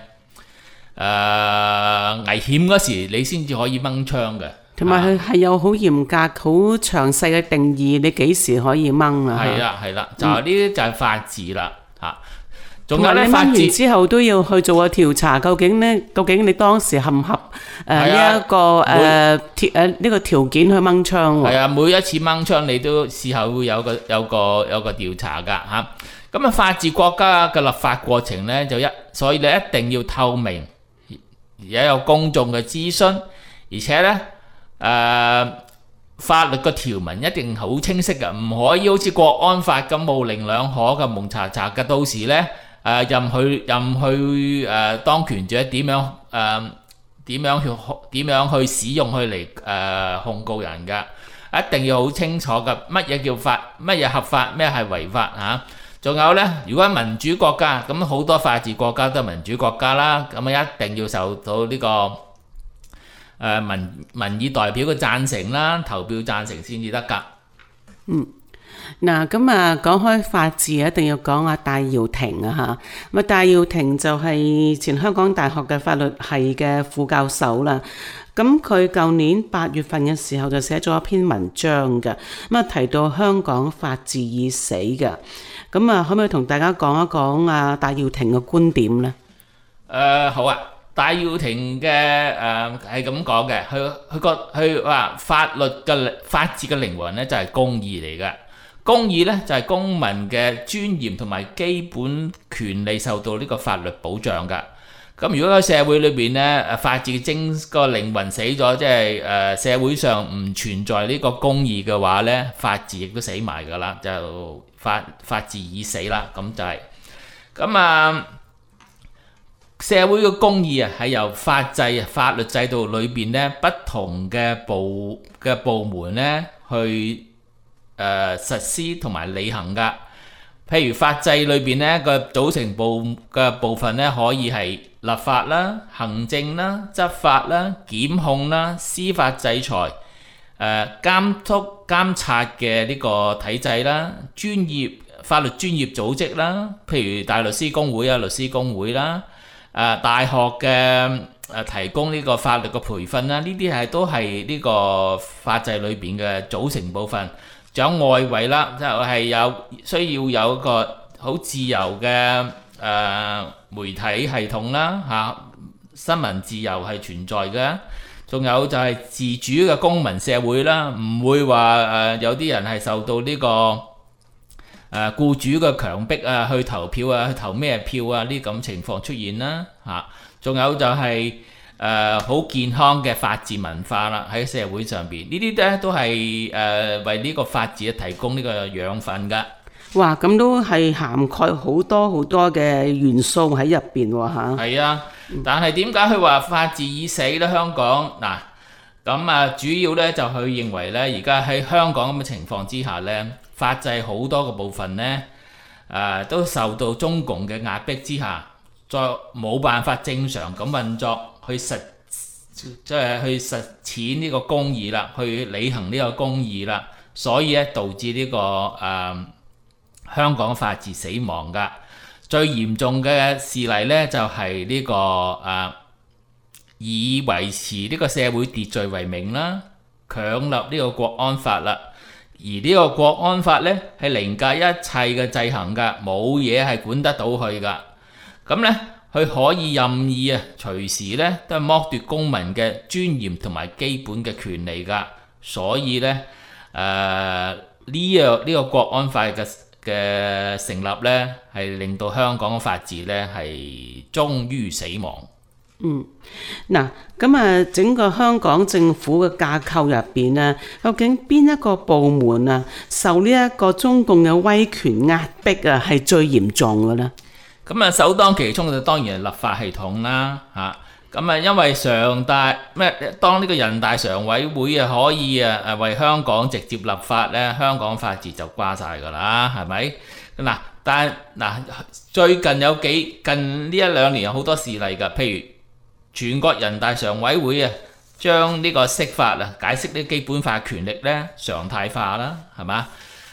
[SPEAKER 8] 呃、危險嗰時，你先至可以掹槍嘅。
[SPEAKER 7] 同埋佢係有好嚴格、好詳細嘅定義，你幾時可以掹啊？
[SPEAKER 8] 係啦，係啦，就係呢啲就係法治啦，嚇。仲
[SPEAKER 7] 同埋你掹
[SPEAKER 8] 有咧，法治
[SPEAKER 7] 完之後都要去做個調查，究竟呢？究竟你當時合唔合誒呢一個誒條誒呢個條件去掹槍喎？
[SPEAKER 8] 係啊，每一次掹槍你都事後會有個有個有個調查㗎嚇。咁啊，法治國家嘅立法過程咧就一，所以你一定要透明，也有公眾嘅諮詢，而且咧誒、呃、法律嘅條文一定好清晰嘅，唔可以好似國安法咁模棱兩可嘅蒙查查嘅，到時咧誒、呃、任去任去誒、呃、當權者點樣誒點、呃、樣去點樣去使用佢嚟誒控告人㗎，一定要好清楚嘅，乜嘢叫法，乜嘢合法，咩係違法嚇。仲有呢，如果民主國家，咁好多法治國家都係民主國家啦，咁啊一定要受到呢、這個誒、呃、民民意代表嘅贊成啦，投票贊成先至得㗎。
[SPEAKER 7] 嗯，嗱咁啊，講開法治一定要講下戴耀廷啊嚇。咁啊，戴耀廷就係前香港大學嘅法律系嘅副教授啦。咁佢舊年八月份嘅時候就寫咗一篇文章嘅，咁啊提到香港法治已死嘅。咁啊，可唔可以同大家講一講啊戴耀廷嘅觀點呢？
[SPEAKER 8] 誒、呃、好啊，戴耀廷嘅誒係咁講嘅，佢佢覺佢話法律嘅法治嘅靈魂咧就係公義嚟嘅，公義咧就係公民嘅尊嚴同埋基本權利受到呢個法律保障㗎。咁如果喺社會裏邊咧，誒法治嘅精個靈魂死咗，即係誒社會上唔存在呢個公義嘅話咧，法治亦都死埋㗎啦，就法法治已死啦。咁就係咁啊，社會嘅公義啊，係由法制法律制度裏邊咧不同嘅部嘅部門咧去誒、呃、實施同埋履行㗎。譬如法制裏邊咧個組成部嘅部分咧，可以係立法啦、行政啦、執法啦、檢控啦、司法制裁、誒、呃、監督監察嘅呢個體制啦、專業法律專業組織啦，譬如大律師公會啊、律師公會啦、誒、呃、大學嘅誒、呃、提供呢個法律嘅培訓啦，呢啲係都係呢個法制裏邊嘅組成部分。仲有外圍啦，就係有需要有一個好自由嘅誒、呃、媒體系統啦，嚇、啊、新聞自由係存在嘅。仲有就係自主嘅公民社會啦，唔會話誒、呃、有啲人係受到呢、這個誒、呃、僱主嘅強迫啊，去投票啊，去投咩票啊，呢咁情況出現啦，嚇、啊。仲有就係、是。誒好、呃、健康嘅法治文化啦，喺社會上邊呢啲咧都係誒、呃、為呢個法治提供呢個養分㗎。
[SPEAKER 7] 哇！咁都係涵蓋好多好多嘅元素喺入邊喎嚇。係
[SPEAKER 8] 啊，但係點解佢話法治已死咧？香港嗱咁啊，主要咧就佢認為咧，而家喺香港咁嘅情況之下咧，法制好多個部分咧誒、呃、都受到中共嘅壓迫之下，再冇辦法正常咁運作。去實即係去實踐呢個公義啦，去履行呢個公義啦，所以咧導致呢、這個誒、呃、香港法治死亡噶。最嚴重嘅事例咧就係、是、呢、這個誒、呃、以維持呢個社會秩序為名啦，強立呢個國安法啦。而呢個國安法咧係凌駕一切嘅制衡噶，冇嘢係管得到佢噶。咁咧。佢可以任意啊，隨時咧都係剝奪公民嘅尊嚴同埋基本嘅權利㗎，所以咧誒呢樣呢個國安法嘅嘅成立咧，係令到香港嘅法治咧係終於死亡。
[SPEAKER 7] 嗯，嗱咁啊，整個香港政府嘅架構入邊啊，究竟邊一個部門啊受呢一個中共嘅威權壓迫啊係最嚴重嘅咧？
[SPEAKER 8] 咁啊，首當其衝就當然係立法系統啦，嚇咁啊，因為常大咩？當呢個人大常委會啊可以啊誒為香港直接立法咧，香港法治就瓜晒㗎啦，係咪？嗱，但係嗱最近有幾近呢一兩年有好多事例㗎，譬如全國人大常委會啊將呢個釋法啊解釋呢基本法權力咧常態化啦，係嘛？誒、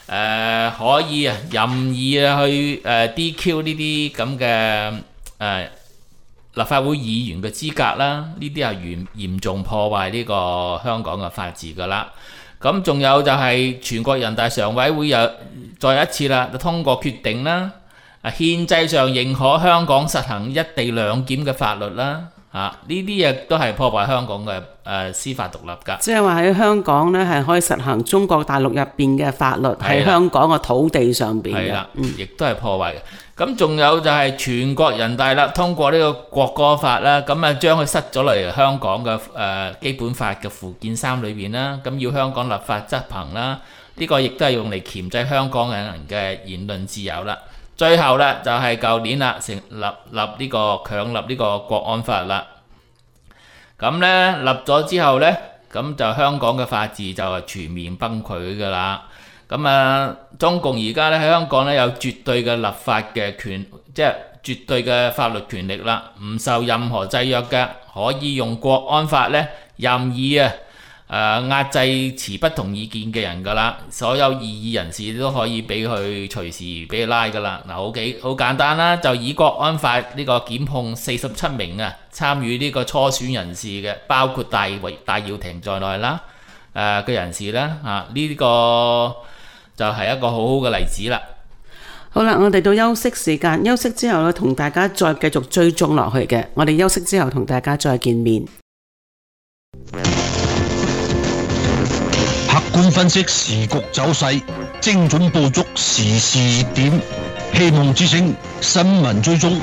[SPEAKER 8] 呃、可以啊任意啊去誒、呃、D Q 呢啲咁嘅誒立法會議員嘅資格啦，呢啲係嚴嚴重破壞呢個香港嘅法治㗎啦。咁仲有就係全國人大常委會又再一次啦，就通過決定啦，啊憲制上認可香港實行一地兩檢嘅法律啦。啊！呢啲嘢都係破壞香港嘅誒、呃、司法獨立㗎。
[SPEAKER 7] 即係話喺香港咧係可以實行中國大陸入邊嘅法律喺香港嘅土地上邊嘅。係啦，
[SPEAKER 8] 亦都係破壞嘅。咁仲有就係全國人大啦，通過呢個國歌法啦，咁啊將佢塞咗嚟香港嘅誒、呃、基本法嘅附件三裏邊啦，咁要香港立法執行啦。呢、這個亦都係用嚟鉗制香港人嘅言論自由啦。最後咧就係、是、舊年啦，成立立呢、這個強立呢個國安法啦。咁咧立咗之後咧，咁就香港嘅法治就係全面崩潰㗎啦。咁啊，中共而家咧喺香港咧有絕對嘅立法嘅權，即係絕對嘅法律權力啦，唔受任何制約嘅，可以用國安法咧任意啊。誒、呃、壓制持不同意見嘅人㗎啦，所有異議人士都可以俾佢隨時俾佢拉㗎啦。嗱，好幾好簡單啦，就以國安法呢個檢控四十七名啊參與呢個初選人士嘅，包括戴維戴耀廷在內啦，誒、呃、嘅人士啦，啊呢、這個就係一個好好嘅例子啦。
[SPEAKER 7] 好啦，我哋到休息時間，休息之後咧，同大家再繼續追蹤落去嘅。我哋休息之後同大家再見面。
[SPEAKER 6] 客觀分析時局走勢，精準捕捉時事熱點，希望之聲新聞追蹤。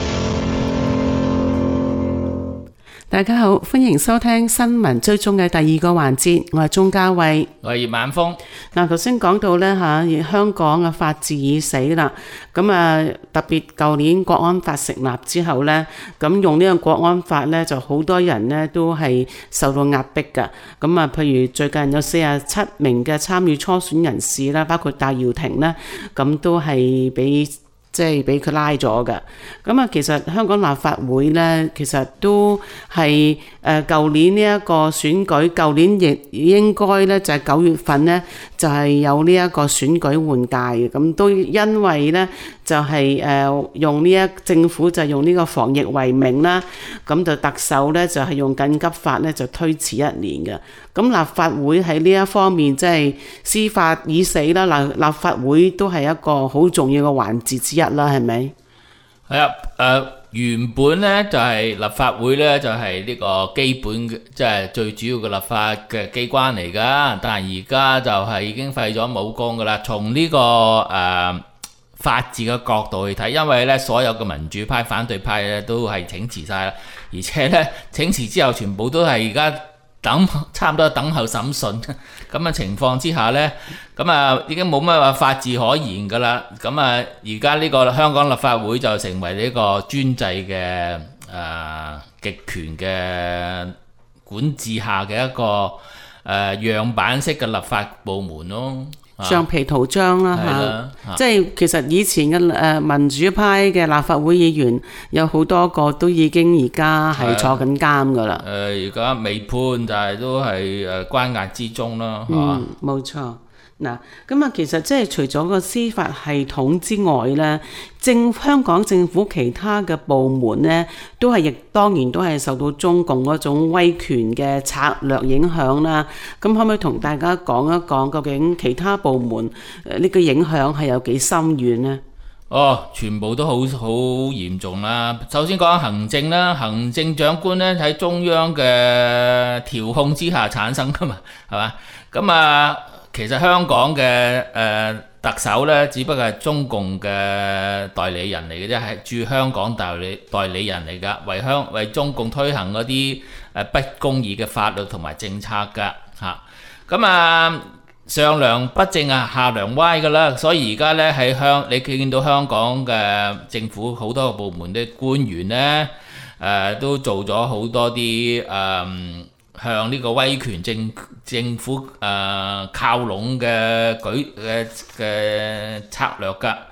[SPEAKER 7] 大家好，歡迎收聽新聞追蹤嘅第二個環節，我係鍾嘉慧，
[SPEAKER 8] 我係葉晚風。
[SPEAKER 7] 嗱，頭先講到咧嚇，香港嘅法治已死啦。咁啊，特別舊年國安法成立之後咧，咁用呢個國安法咧，就好多人咧都係受到壓迫㗎。咁啊，譬如最近有四十七名嘅參與初選人士啦，包括戴耀廷啦，咁都係俾。即係俾佢拉咗㗎，咁啊，其實香港立法會咧，其實都係誒舊年呢一個選舉，舊年亦應該咧就係九月份咧就係有呢一個選舉換屆嘅，咁都因為咧就係誒用呢一政府就用呢個防疫為名啦，咁就特首咧就係用緊急法咧就推遲一年嘅。咁立法會喺呢一方面即係司法已死啦，立立法會都係一個好重要嘅環節之一啦，係咪？
[SPEAKER 8] 係啊，誒原本咧就係立法會咧就係呢個基本即係最主要嘅立法嘅機關嚟㗎，但係而家就係已經廢咗武功㗎啦。從呢個誒法治嘅角度去睇，因為咧所有嘅民主派、反對派咧都係請辭晒啦，而且咧請辭之後全部都係而家。等差唔多等候審訊咁嘅情況之下呢，咁啊已經冇乜話法治可言㗎啦。咁啊而家呢個香港立法會就成為呢個專制嘅誒、呃、極權嘅管治下嘅一個誒、呃、樣板式嘅立法部門咯。
[SPEAKER 7] 橡皮圖章啦嚇，即係其實以前嘅誒民主派嘅立法會議員有好多個都已經而家係坐緊監㗎啦。
[SPEAKER 8] 誒而家未判，但係都係誒關押之中啦。
[SPEAKER 7] 嗯，冇錯。嗱，咁啊，其實即係除咗個司法系統之外咧，政香港政府其他嘅部門咧，都係亦當然都係受到中共嗰種威權嘅策略影響啦。咁可唔可以同大家講一講，究竟其他部門誒呢個影響係有幾深遠呢？
[SPEAKER 8] 哦，全部都好好嚴重啦。首先講行政啦，行政長官咧喺中央嘅調控之下產生㗎嘛，係嘛？咁啊〜其實香港嘅誒、呃、特首咧，只不過係中共嘅代理人嚟嘅啫，係駐香港代理代理人嚟㗎，為香為中共推行嗰啲誒不公義嘅法律同埋政策㗎嚇。咁啊，上梁不正啊，下梁歪㗎啦，所以而家咧喺香，你見到香港嘅政府好多個部門啲官員咧，誒、呃、都做咗好多啲誒。呃向呢個威權政政府誒、呃、靠攏嘅舉嘅嘅策略㗎，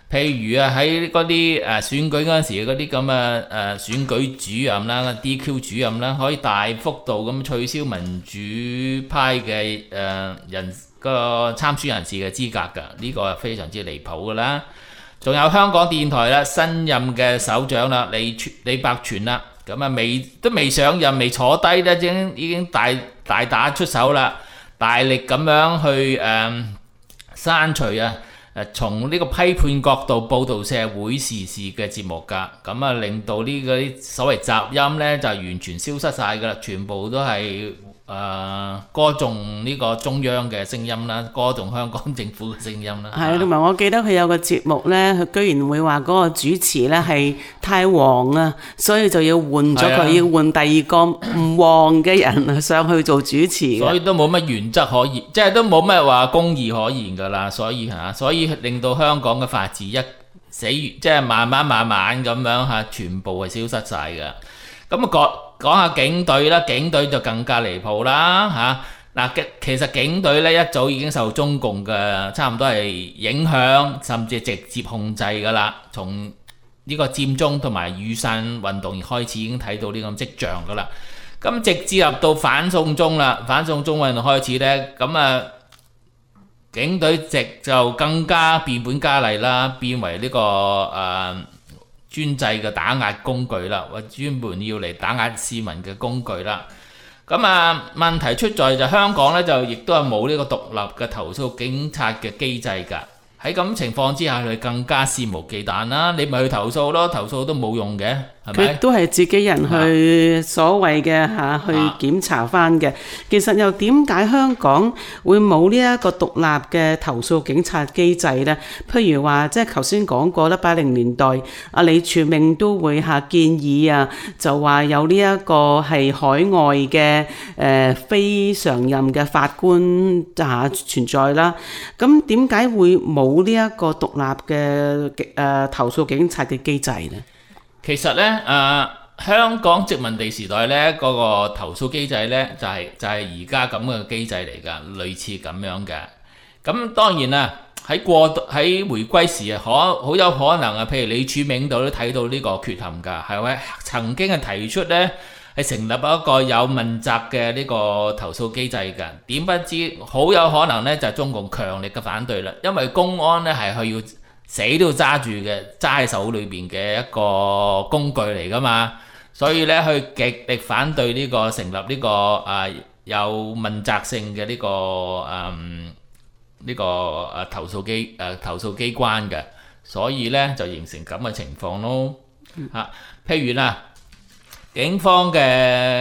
[SPEAKER 8] 譬如啊喺嗰啲誒選舉嗰陣時嗰啲咁嘅誒選舉主任啦、D Q 主任啦，可以大幅度咁取消民主派嘅誒、呃、人個參選人士嘅資格㗎，呢、這個係非常之離譜㗎啦。仲有香港電台啦，新任嘅首長啦，李李百全啦，咁啊未都未上任未坐低咧，已經已經大大打出手啦，大力咁樣去誒、呃、刪除啊！誒從呢個批判角度報導社會時事嘅節目㗎，咁啊令到呢嗰啲所謂雜音呢就完全消失晒㗎啦，全部都係誒、呃、歌頌呢個中央嘅聲音啦，歌頌香港政府嘅聲音啦。
[SPEAKER 7] 係，同埋我記得佢有個節目呢，佢居然會話嗰個主持呢係太黃啊，所以就要換咗佢，啊、要換第二個唔黃嘅人上去做主持。
[SPEAKER 8] 所以都冇乜原則可言，即係都冇乜話公義可言㗎啦。所以嚇，所以令到香港嘅法治一死，即係慢慢慢慢咁樣嚇，全部係消失晒㗎。咁啊講講下警隊啦，警隊就更加離譜啦嚇。嗱，其實警隊咧一早已經受中共嘅差唔多係影響，甚至直接控制㗎啦。從呢個佔中同埋雨傘運動開始已經睇到呢個跡象㗎啦。咁直至入到反送中啦，反送中運動開始咧，咁啊警隊直就更加變本加厲啦，變為呢、這個誒、呃、專制嘅打壓工具啦，或專門要嚟打壓市民嘅工具啦。咁啊問題出在就香港咧，就亦都係冇呢個獨立嘅投訴警察嘅機制㗎。喺咁情況之下，佢更加肆無忌憚啦。你咪去投訴咯，投訴都冇用嘅，係咪？
[SPEAKER 7] 佢都係自己人去所謂嘅嚇去檢查翻嘅。其實又點解香港會冇呢一個獨立嘅投訴警察機制呢？譬如話，即係頭先講過啦，八零年代阿李柱銘都會嚇建議啊，就話有呢一個係海外嘅誒非常任嘅法官嚇存在啦。咁點解會冇冇呢一個獨立嘅誒、呃、投訴警察嘅機制呢？
[SPEAKER 8] 其實呢，誒、呃、香港殖民地時代呢嗰、那個投訴機制呢，就係、是、就係而家咁嘅機制嚟㗎，類似咁樣嘅。咁當然啦，喺過喺回歸時啊，可好有可能啊，譬如李柱銘度都睇到呢個缺陷㗎，係咪曾經係提出呢，係成立一個有問責嘅呢個投訴機制㗎，點不知好有可能呢就係中共強力嘅反對啦，因為公安呢係佢要死都要揸住嘅，揸喺手裏邊嘅一個工具嚟㗎嘛，所以呢佢極力反對呢個成立呢個啊有問責性嘅呢個嗯呢個啊投訴機誒投訴機關嘅，所以呢就形成咁嘅情況咯嚇，譬如啦。警方嘅誒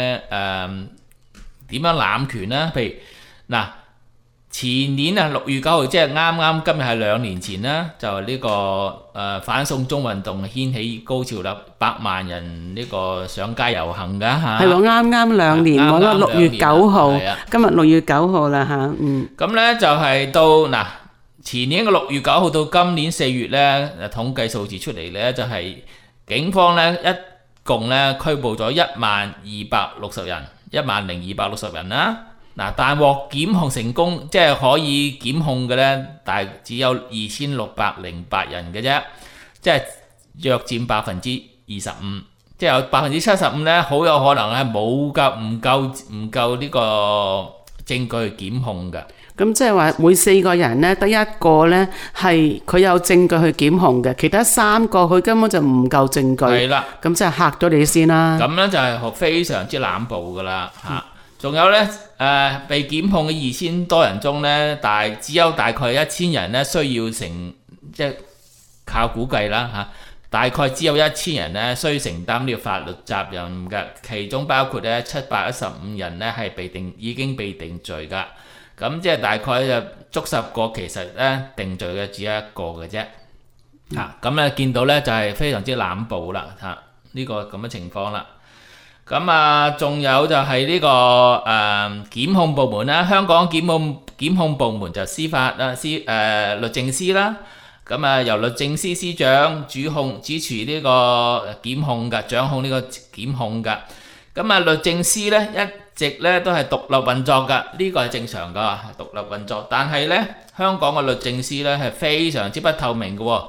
[SPEAKER 8] 點樣濫權呢？譬如嗱，前年啊六月九號，即係啱啱今日係兩年前啦，就呢、這個誒、呃、反送中運動掀起高潮啦，百萬人呢個上街遊行㗎嚇。係喎，啱啱兩年，我覺得六月九號，今日六月九號啦嚇，嗯。咁咧就係到嗱前年嘅六月九號到今年四月咧，統計數字出嚟咧，就係、是、警方咧一共咧拘捕咗一萬二百六十人，一萬零二百六十人啦。嗱，但獲檢控成功，即係可以檢控嘅咧，但係只有二千六百零八人嘅啫，即係約佔百分之二十五，即係有百分之七十五咧，好有可能係冇夠唔夠唔夠呢個證據去檢控嘅。
[SPEAKER 7] 咁即係話每四個人咧，得一個咧係佢有證據去檢控嘅，其他三個佢根本就唔夠證據。係啦，咁即係嚇咗你先啦。咁咧就係非常之濫暴噶啦嚇。仲、嗯、有咧誒、呃、被檢控嘅二千多人中咧，大只有大概一千人咧需要承即係靠估計啦嚇，大概只有一千人咧需要承擔呢個法律責任嘅，其中包括咧七百一十五人咧係被定已經被定罪㗎。咁即係大概就捉十個，其實咧定罪嘅只有一個嘅啫。嚇、嗯，咁咧、啊、見到咧就係、是、非常之濫暴啦嚇，呢、啊這個咁嘅情況啦。咁啊，仲有就係呢、這個誒、呃、檢控部門啦，香港檢控檢控部門就司法啊司誒、呃、律政司啦。咁啊由律政司司長主控主持呢個檢控㗎，掌控呢個檢控㗎。咁啊律政司咧一直咧都係獨立運作㗎，呢個係正常㗎，獨立運作。但係咧香港嘅律政司咧係非常之不透明嘅喎。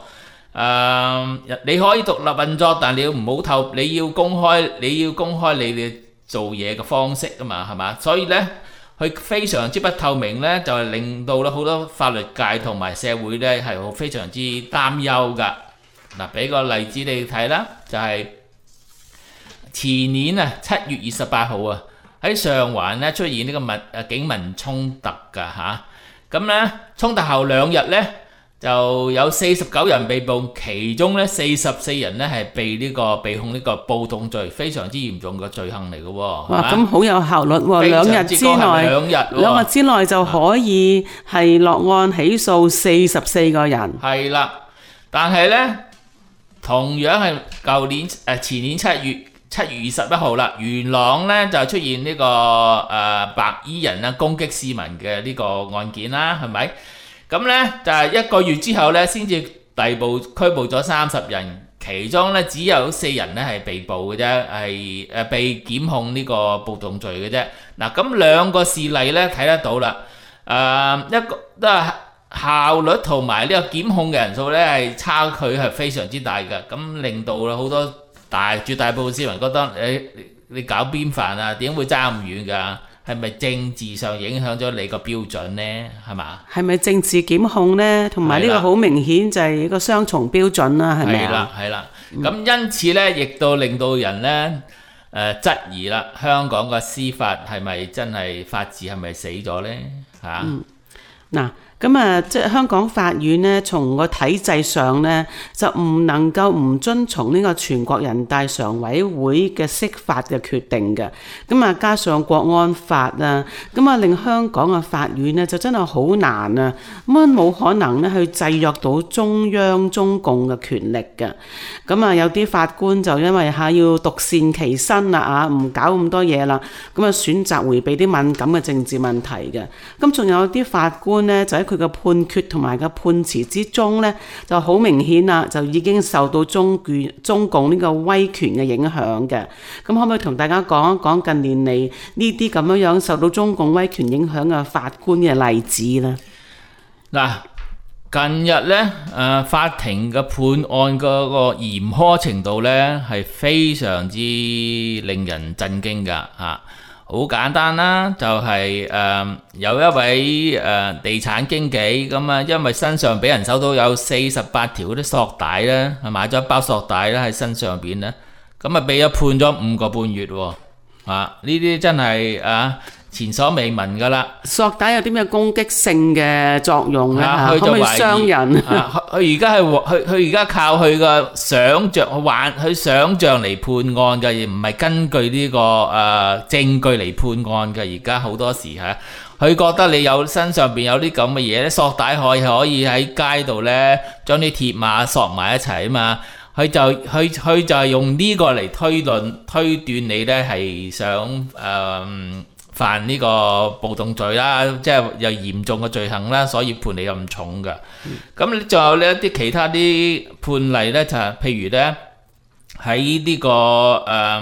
[SPEAKER 8] 誒，你可以獨立運作，但你要唔好透，你要公開，你要公開你哋做嘢嘅方式啊嘛，係嘛？所以呢，佢非常之不透明呢，就係令到咧好多法律界同埋社會呢係非常之擔憂㗎。嗱，俾個例子你睇啦，就係前年啊七月二十八號啊，喺上環呢出現呢個民誒警民衝突㗎嚇。咁呢衝突後兩日呢，就有四十九人被捕，其中咧四十四人咧係被呢、這個被控呢個暴動罪，非常之嚴重嘅罪行嚟嘅喎。
[SPEAKER 7] 哇！咁好有效率喎，兩日之內，兩日兩日之內就可以係落案起訴四十四個人。係
[SPEAKER 8] 啦，但係咧同樣係舊年誒、呃、前年七月七月二十一號啦，元朗咧就出現呢、這個誒、呃、白衣人啦攻擊市民嘅呢個案件啦，係咪？咁咧就係一個月之後咧，先至逮捕拘捕咗三十人，其中咧只有四人咧係被捕嘅啫，係誒被檢控呢個暴動罪嘅啫。嗱，咁兩個事例咧睇得到啦，誒一個都係效率同埋呢個檢控嘅人數咧係差距係非常之大嘅，咁令到啦好多大絕大部分市民覺得誒你搞邊範啊？點會爭咁遠㗎？係咪政治上影響咗你個標準呢？係嘛？係咪政治檢控呢？同埋呢個好明顯就係一個雙重標準啦，係咪啊？係啦，係啦。咁因此呢，亦都令到人呢誒質疑啦，香港嘅司法係咪真係法治係咪死咗呢？嚇！嗱。咁啊，即係香港法院呢，從個體制上呢，就唔能夠唔遵從呢個全國人大常委會嘅釋法嘅決定嘅。咁啊，加上國安法啊，咁啊，令香港嘅法院呢，就真係好難啊。咁啊，冇可能呢去制約到中央中共嘅權力嘅。咁啊，有啲法官就因為嚇要獨善其身啦啊，唔搞咁多嘢啦，咁啊選擇迴避啲敏感嘅政治問題嘅。咁仲有啲法官呢，就喺佢嘅判決同埋個判詞之中呢，就好明顯啦，就已經受到中權中共呢個威權嘅影響嘅。咁可唔可以同大家講一講近年嚟呢啲咁樣樣受到中共威權影響嘅法官嘅例子呢？嗱，近日呢，誒、呃、法庭嘅判案嗰個嚴苛程度呢，係非常之令人震驚㗎嚇。好簡單啦，就係、是、誒、呃、有一位誒、呃、地產經紀咁啊，因為身上俾人搜到有四十八條嗰啲索帶咧，係買咗一包索帶咧喺身上邊咧，咁啊俾咗判咗五個半月喎，啊呢啲真係啊前所未聞噶啦！索帶有啲咩攻擊性嘅作用咧？可唔可以傷人？佢而家係佢佢而家靠佢個想像幻佢想像嚟判案嘅，而唔係根據呢、這個誒、呃、證據嚟判案嘅。而家好多時嚇，佢覺得你有身上邊有啲咁嘅嘢咧，索帶可以可以喺街度咧將啲鐵馬索埋一齊啊嘛。佢就佢佢就係用呢個嚟推論推斷你咧係想誒。呃犯呢個暴動罪啦，即係又嚴重嘅罪行啦，所以判你咁重㗎。咁你仲有呢一啲其他啲判例咧，就係譬如咧喺呢個誒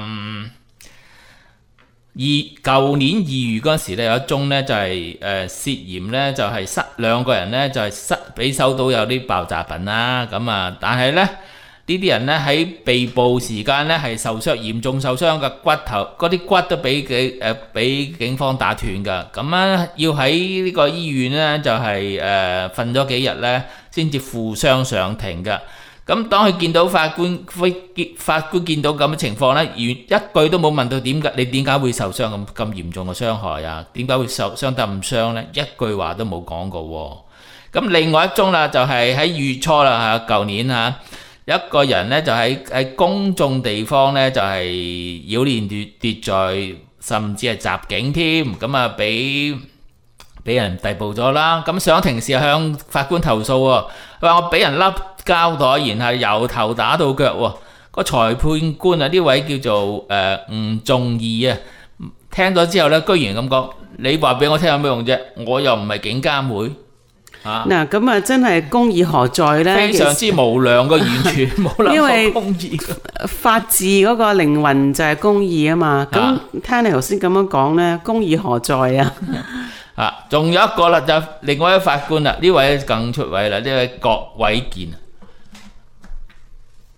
[SPEAKER 8] 二舊年二月嗰陣時咧，有一宗咧就係誒涉嫌咧就係失兩個人咧就係失俾收到有啲爆炸品啦，咁啊，但係咧。呢啲人咧喺被捕時間咧係受傷嚴重受傷嘅，骨頭嗰啲骨都俾警誒俾警方打斷㗎。咁啊要喺呢個醫院咧就係誒瞓咗幾日咧先至負傷上庭㗎。咁當佢見到法官法官見到咁嘅情況咧，一句都冇問到點解你點解會受傷咁咁嚴重嘅傷害啊？點解會受傷得咁傷咧？一句話都冇講過喎。咁另外一宗啦，就係喺月初啦嚇，舊年嚇。一個人咧就喺喺公眾地方咧就係擾亂秩秩序，甚至係襲警添，咁啊俾俾人逮捕咗啦。咁上庭時向法官投訴喎，佢話我俾人笠膠袋，然後由頭打到腳喎。個裁判官啊，呢位叫做誒吳仲義啊，聽咗之後咧，居然咁講：你話俾我聽有咩用啫？我又唔係警監會。嗱，咁啊，真係公義何在呢？非常之無良嘅，完全冇諗過公義。因為法治嗰個靈魂就係公義啊嘛。咁、啊、聽你頭先咁樣講呢，公義何在啊？啊，仲有一個啦，就另外一位法官啦，呢位更出位啦，呢位郭偉健。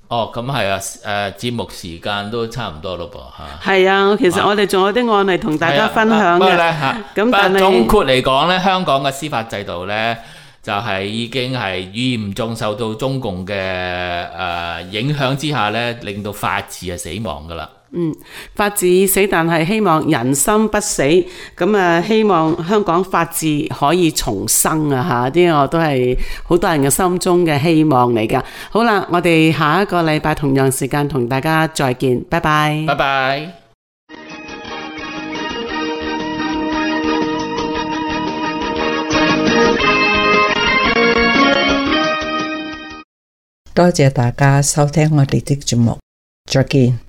[SPEAKER 8] 哦，咁係啊，誒、呃、節目時間都差唔多咯噃嚇。
[SPEAKER 7] 係啊，其實我哋仲有啲案例同大家分享嘅。
[SPEAKER 8] 咁但係總括嚟講咧，香港嘅司法制度咧，就係、是、已經係嚴重受到中共嘅誒、呃、影響之下咧，令到法治係死亡噶啦。
[SPEAKER 7] 嗯，法治已死，但係希望人心不死。咁啊，希望香港法治可以重生啊！嚇，呢個都係好多人嘅心中嘅希望嚟㗎。好啦，我哋下一個禮拜同樣時間同大家再見，拜拜。
[SPEAKER 8] 拜拜。
[SPEAKER 2] 多謝大家收聽我哋的節目，再見。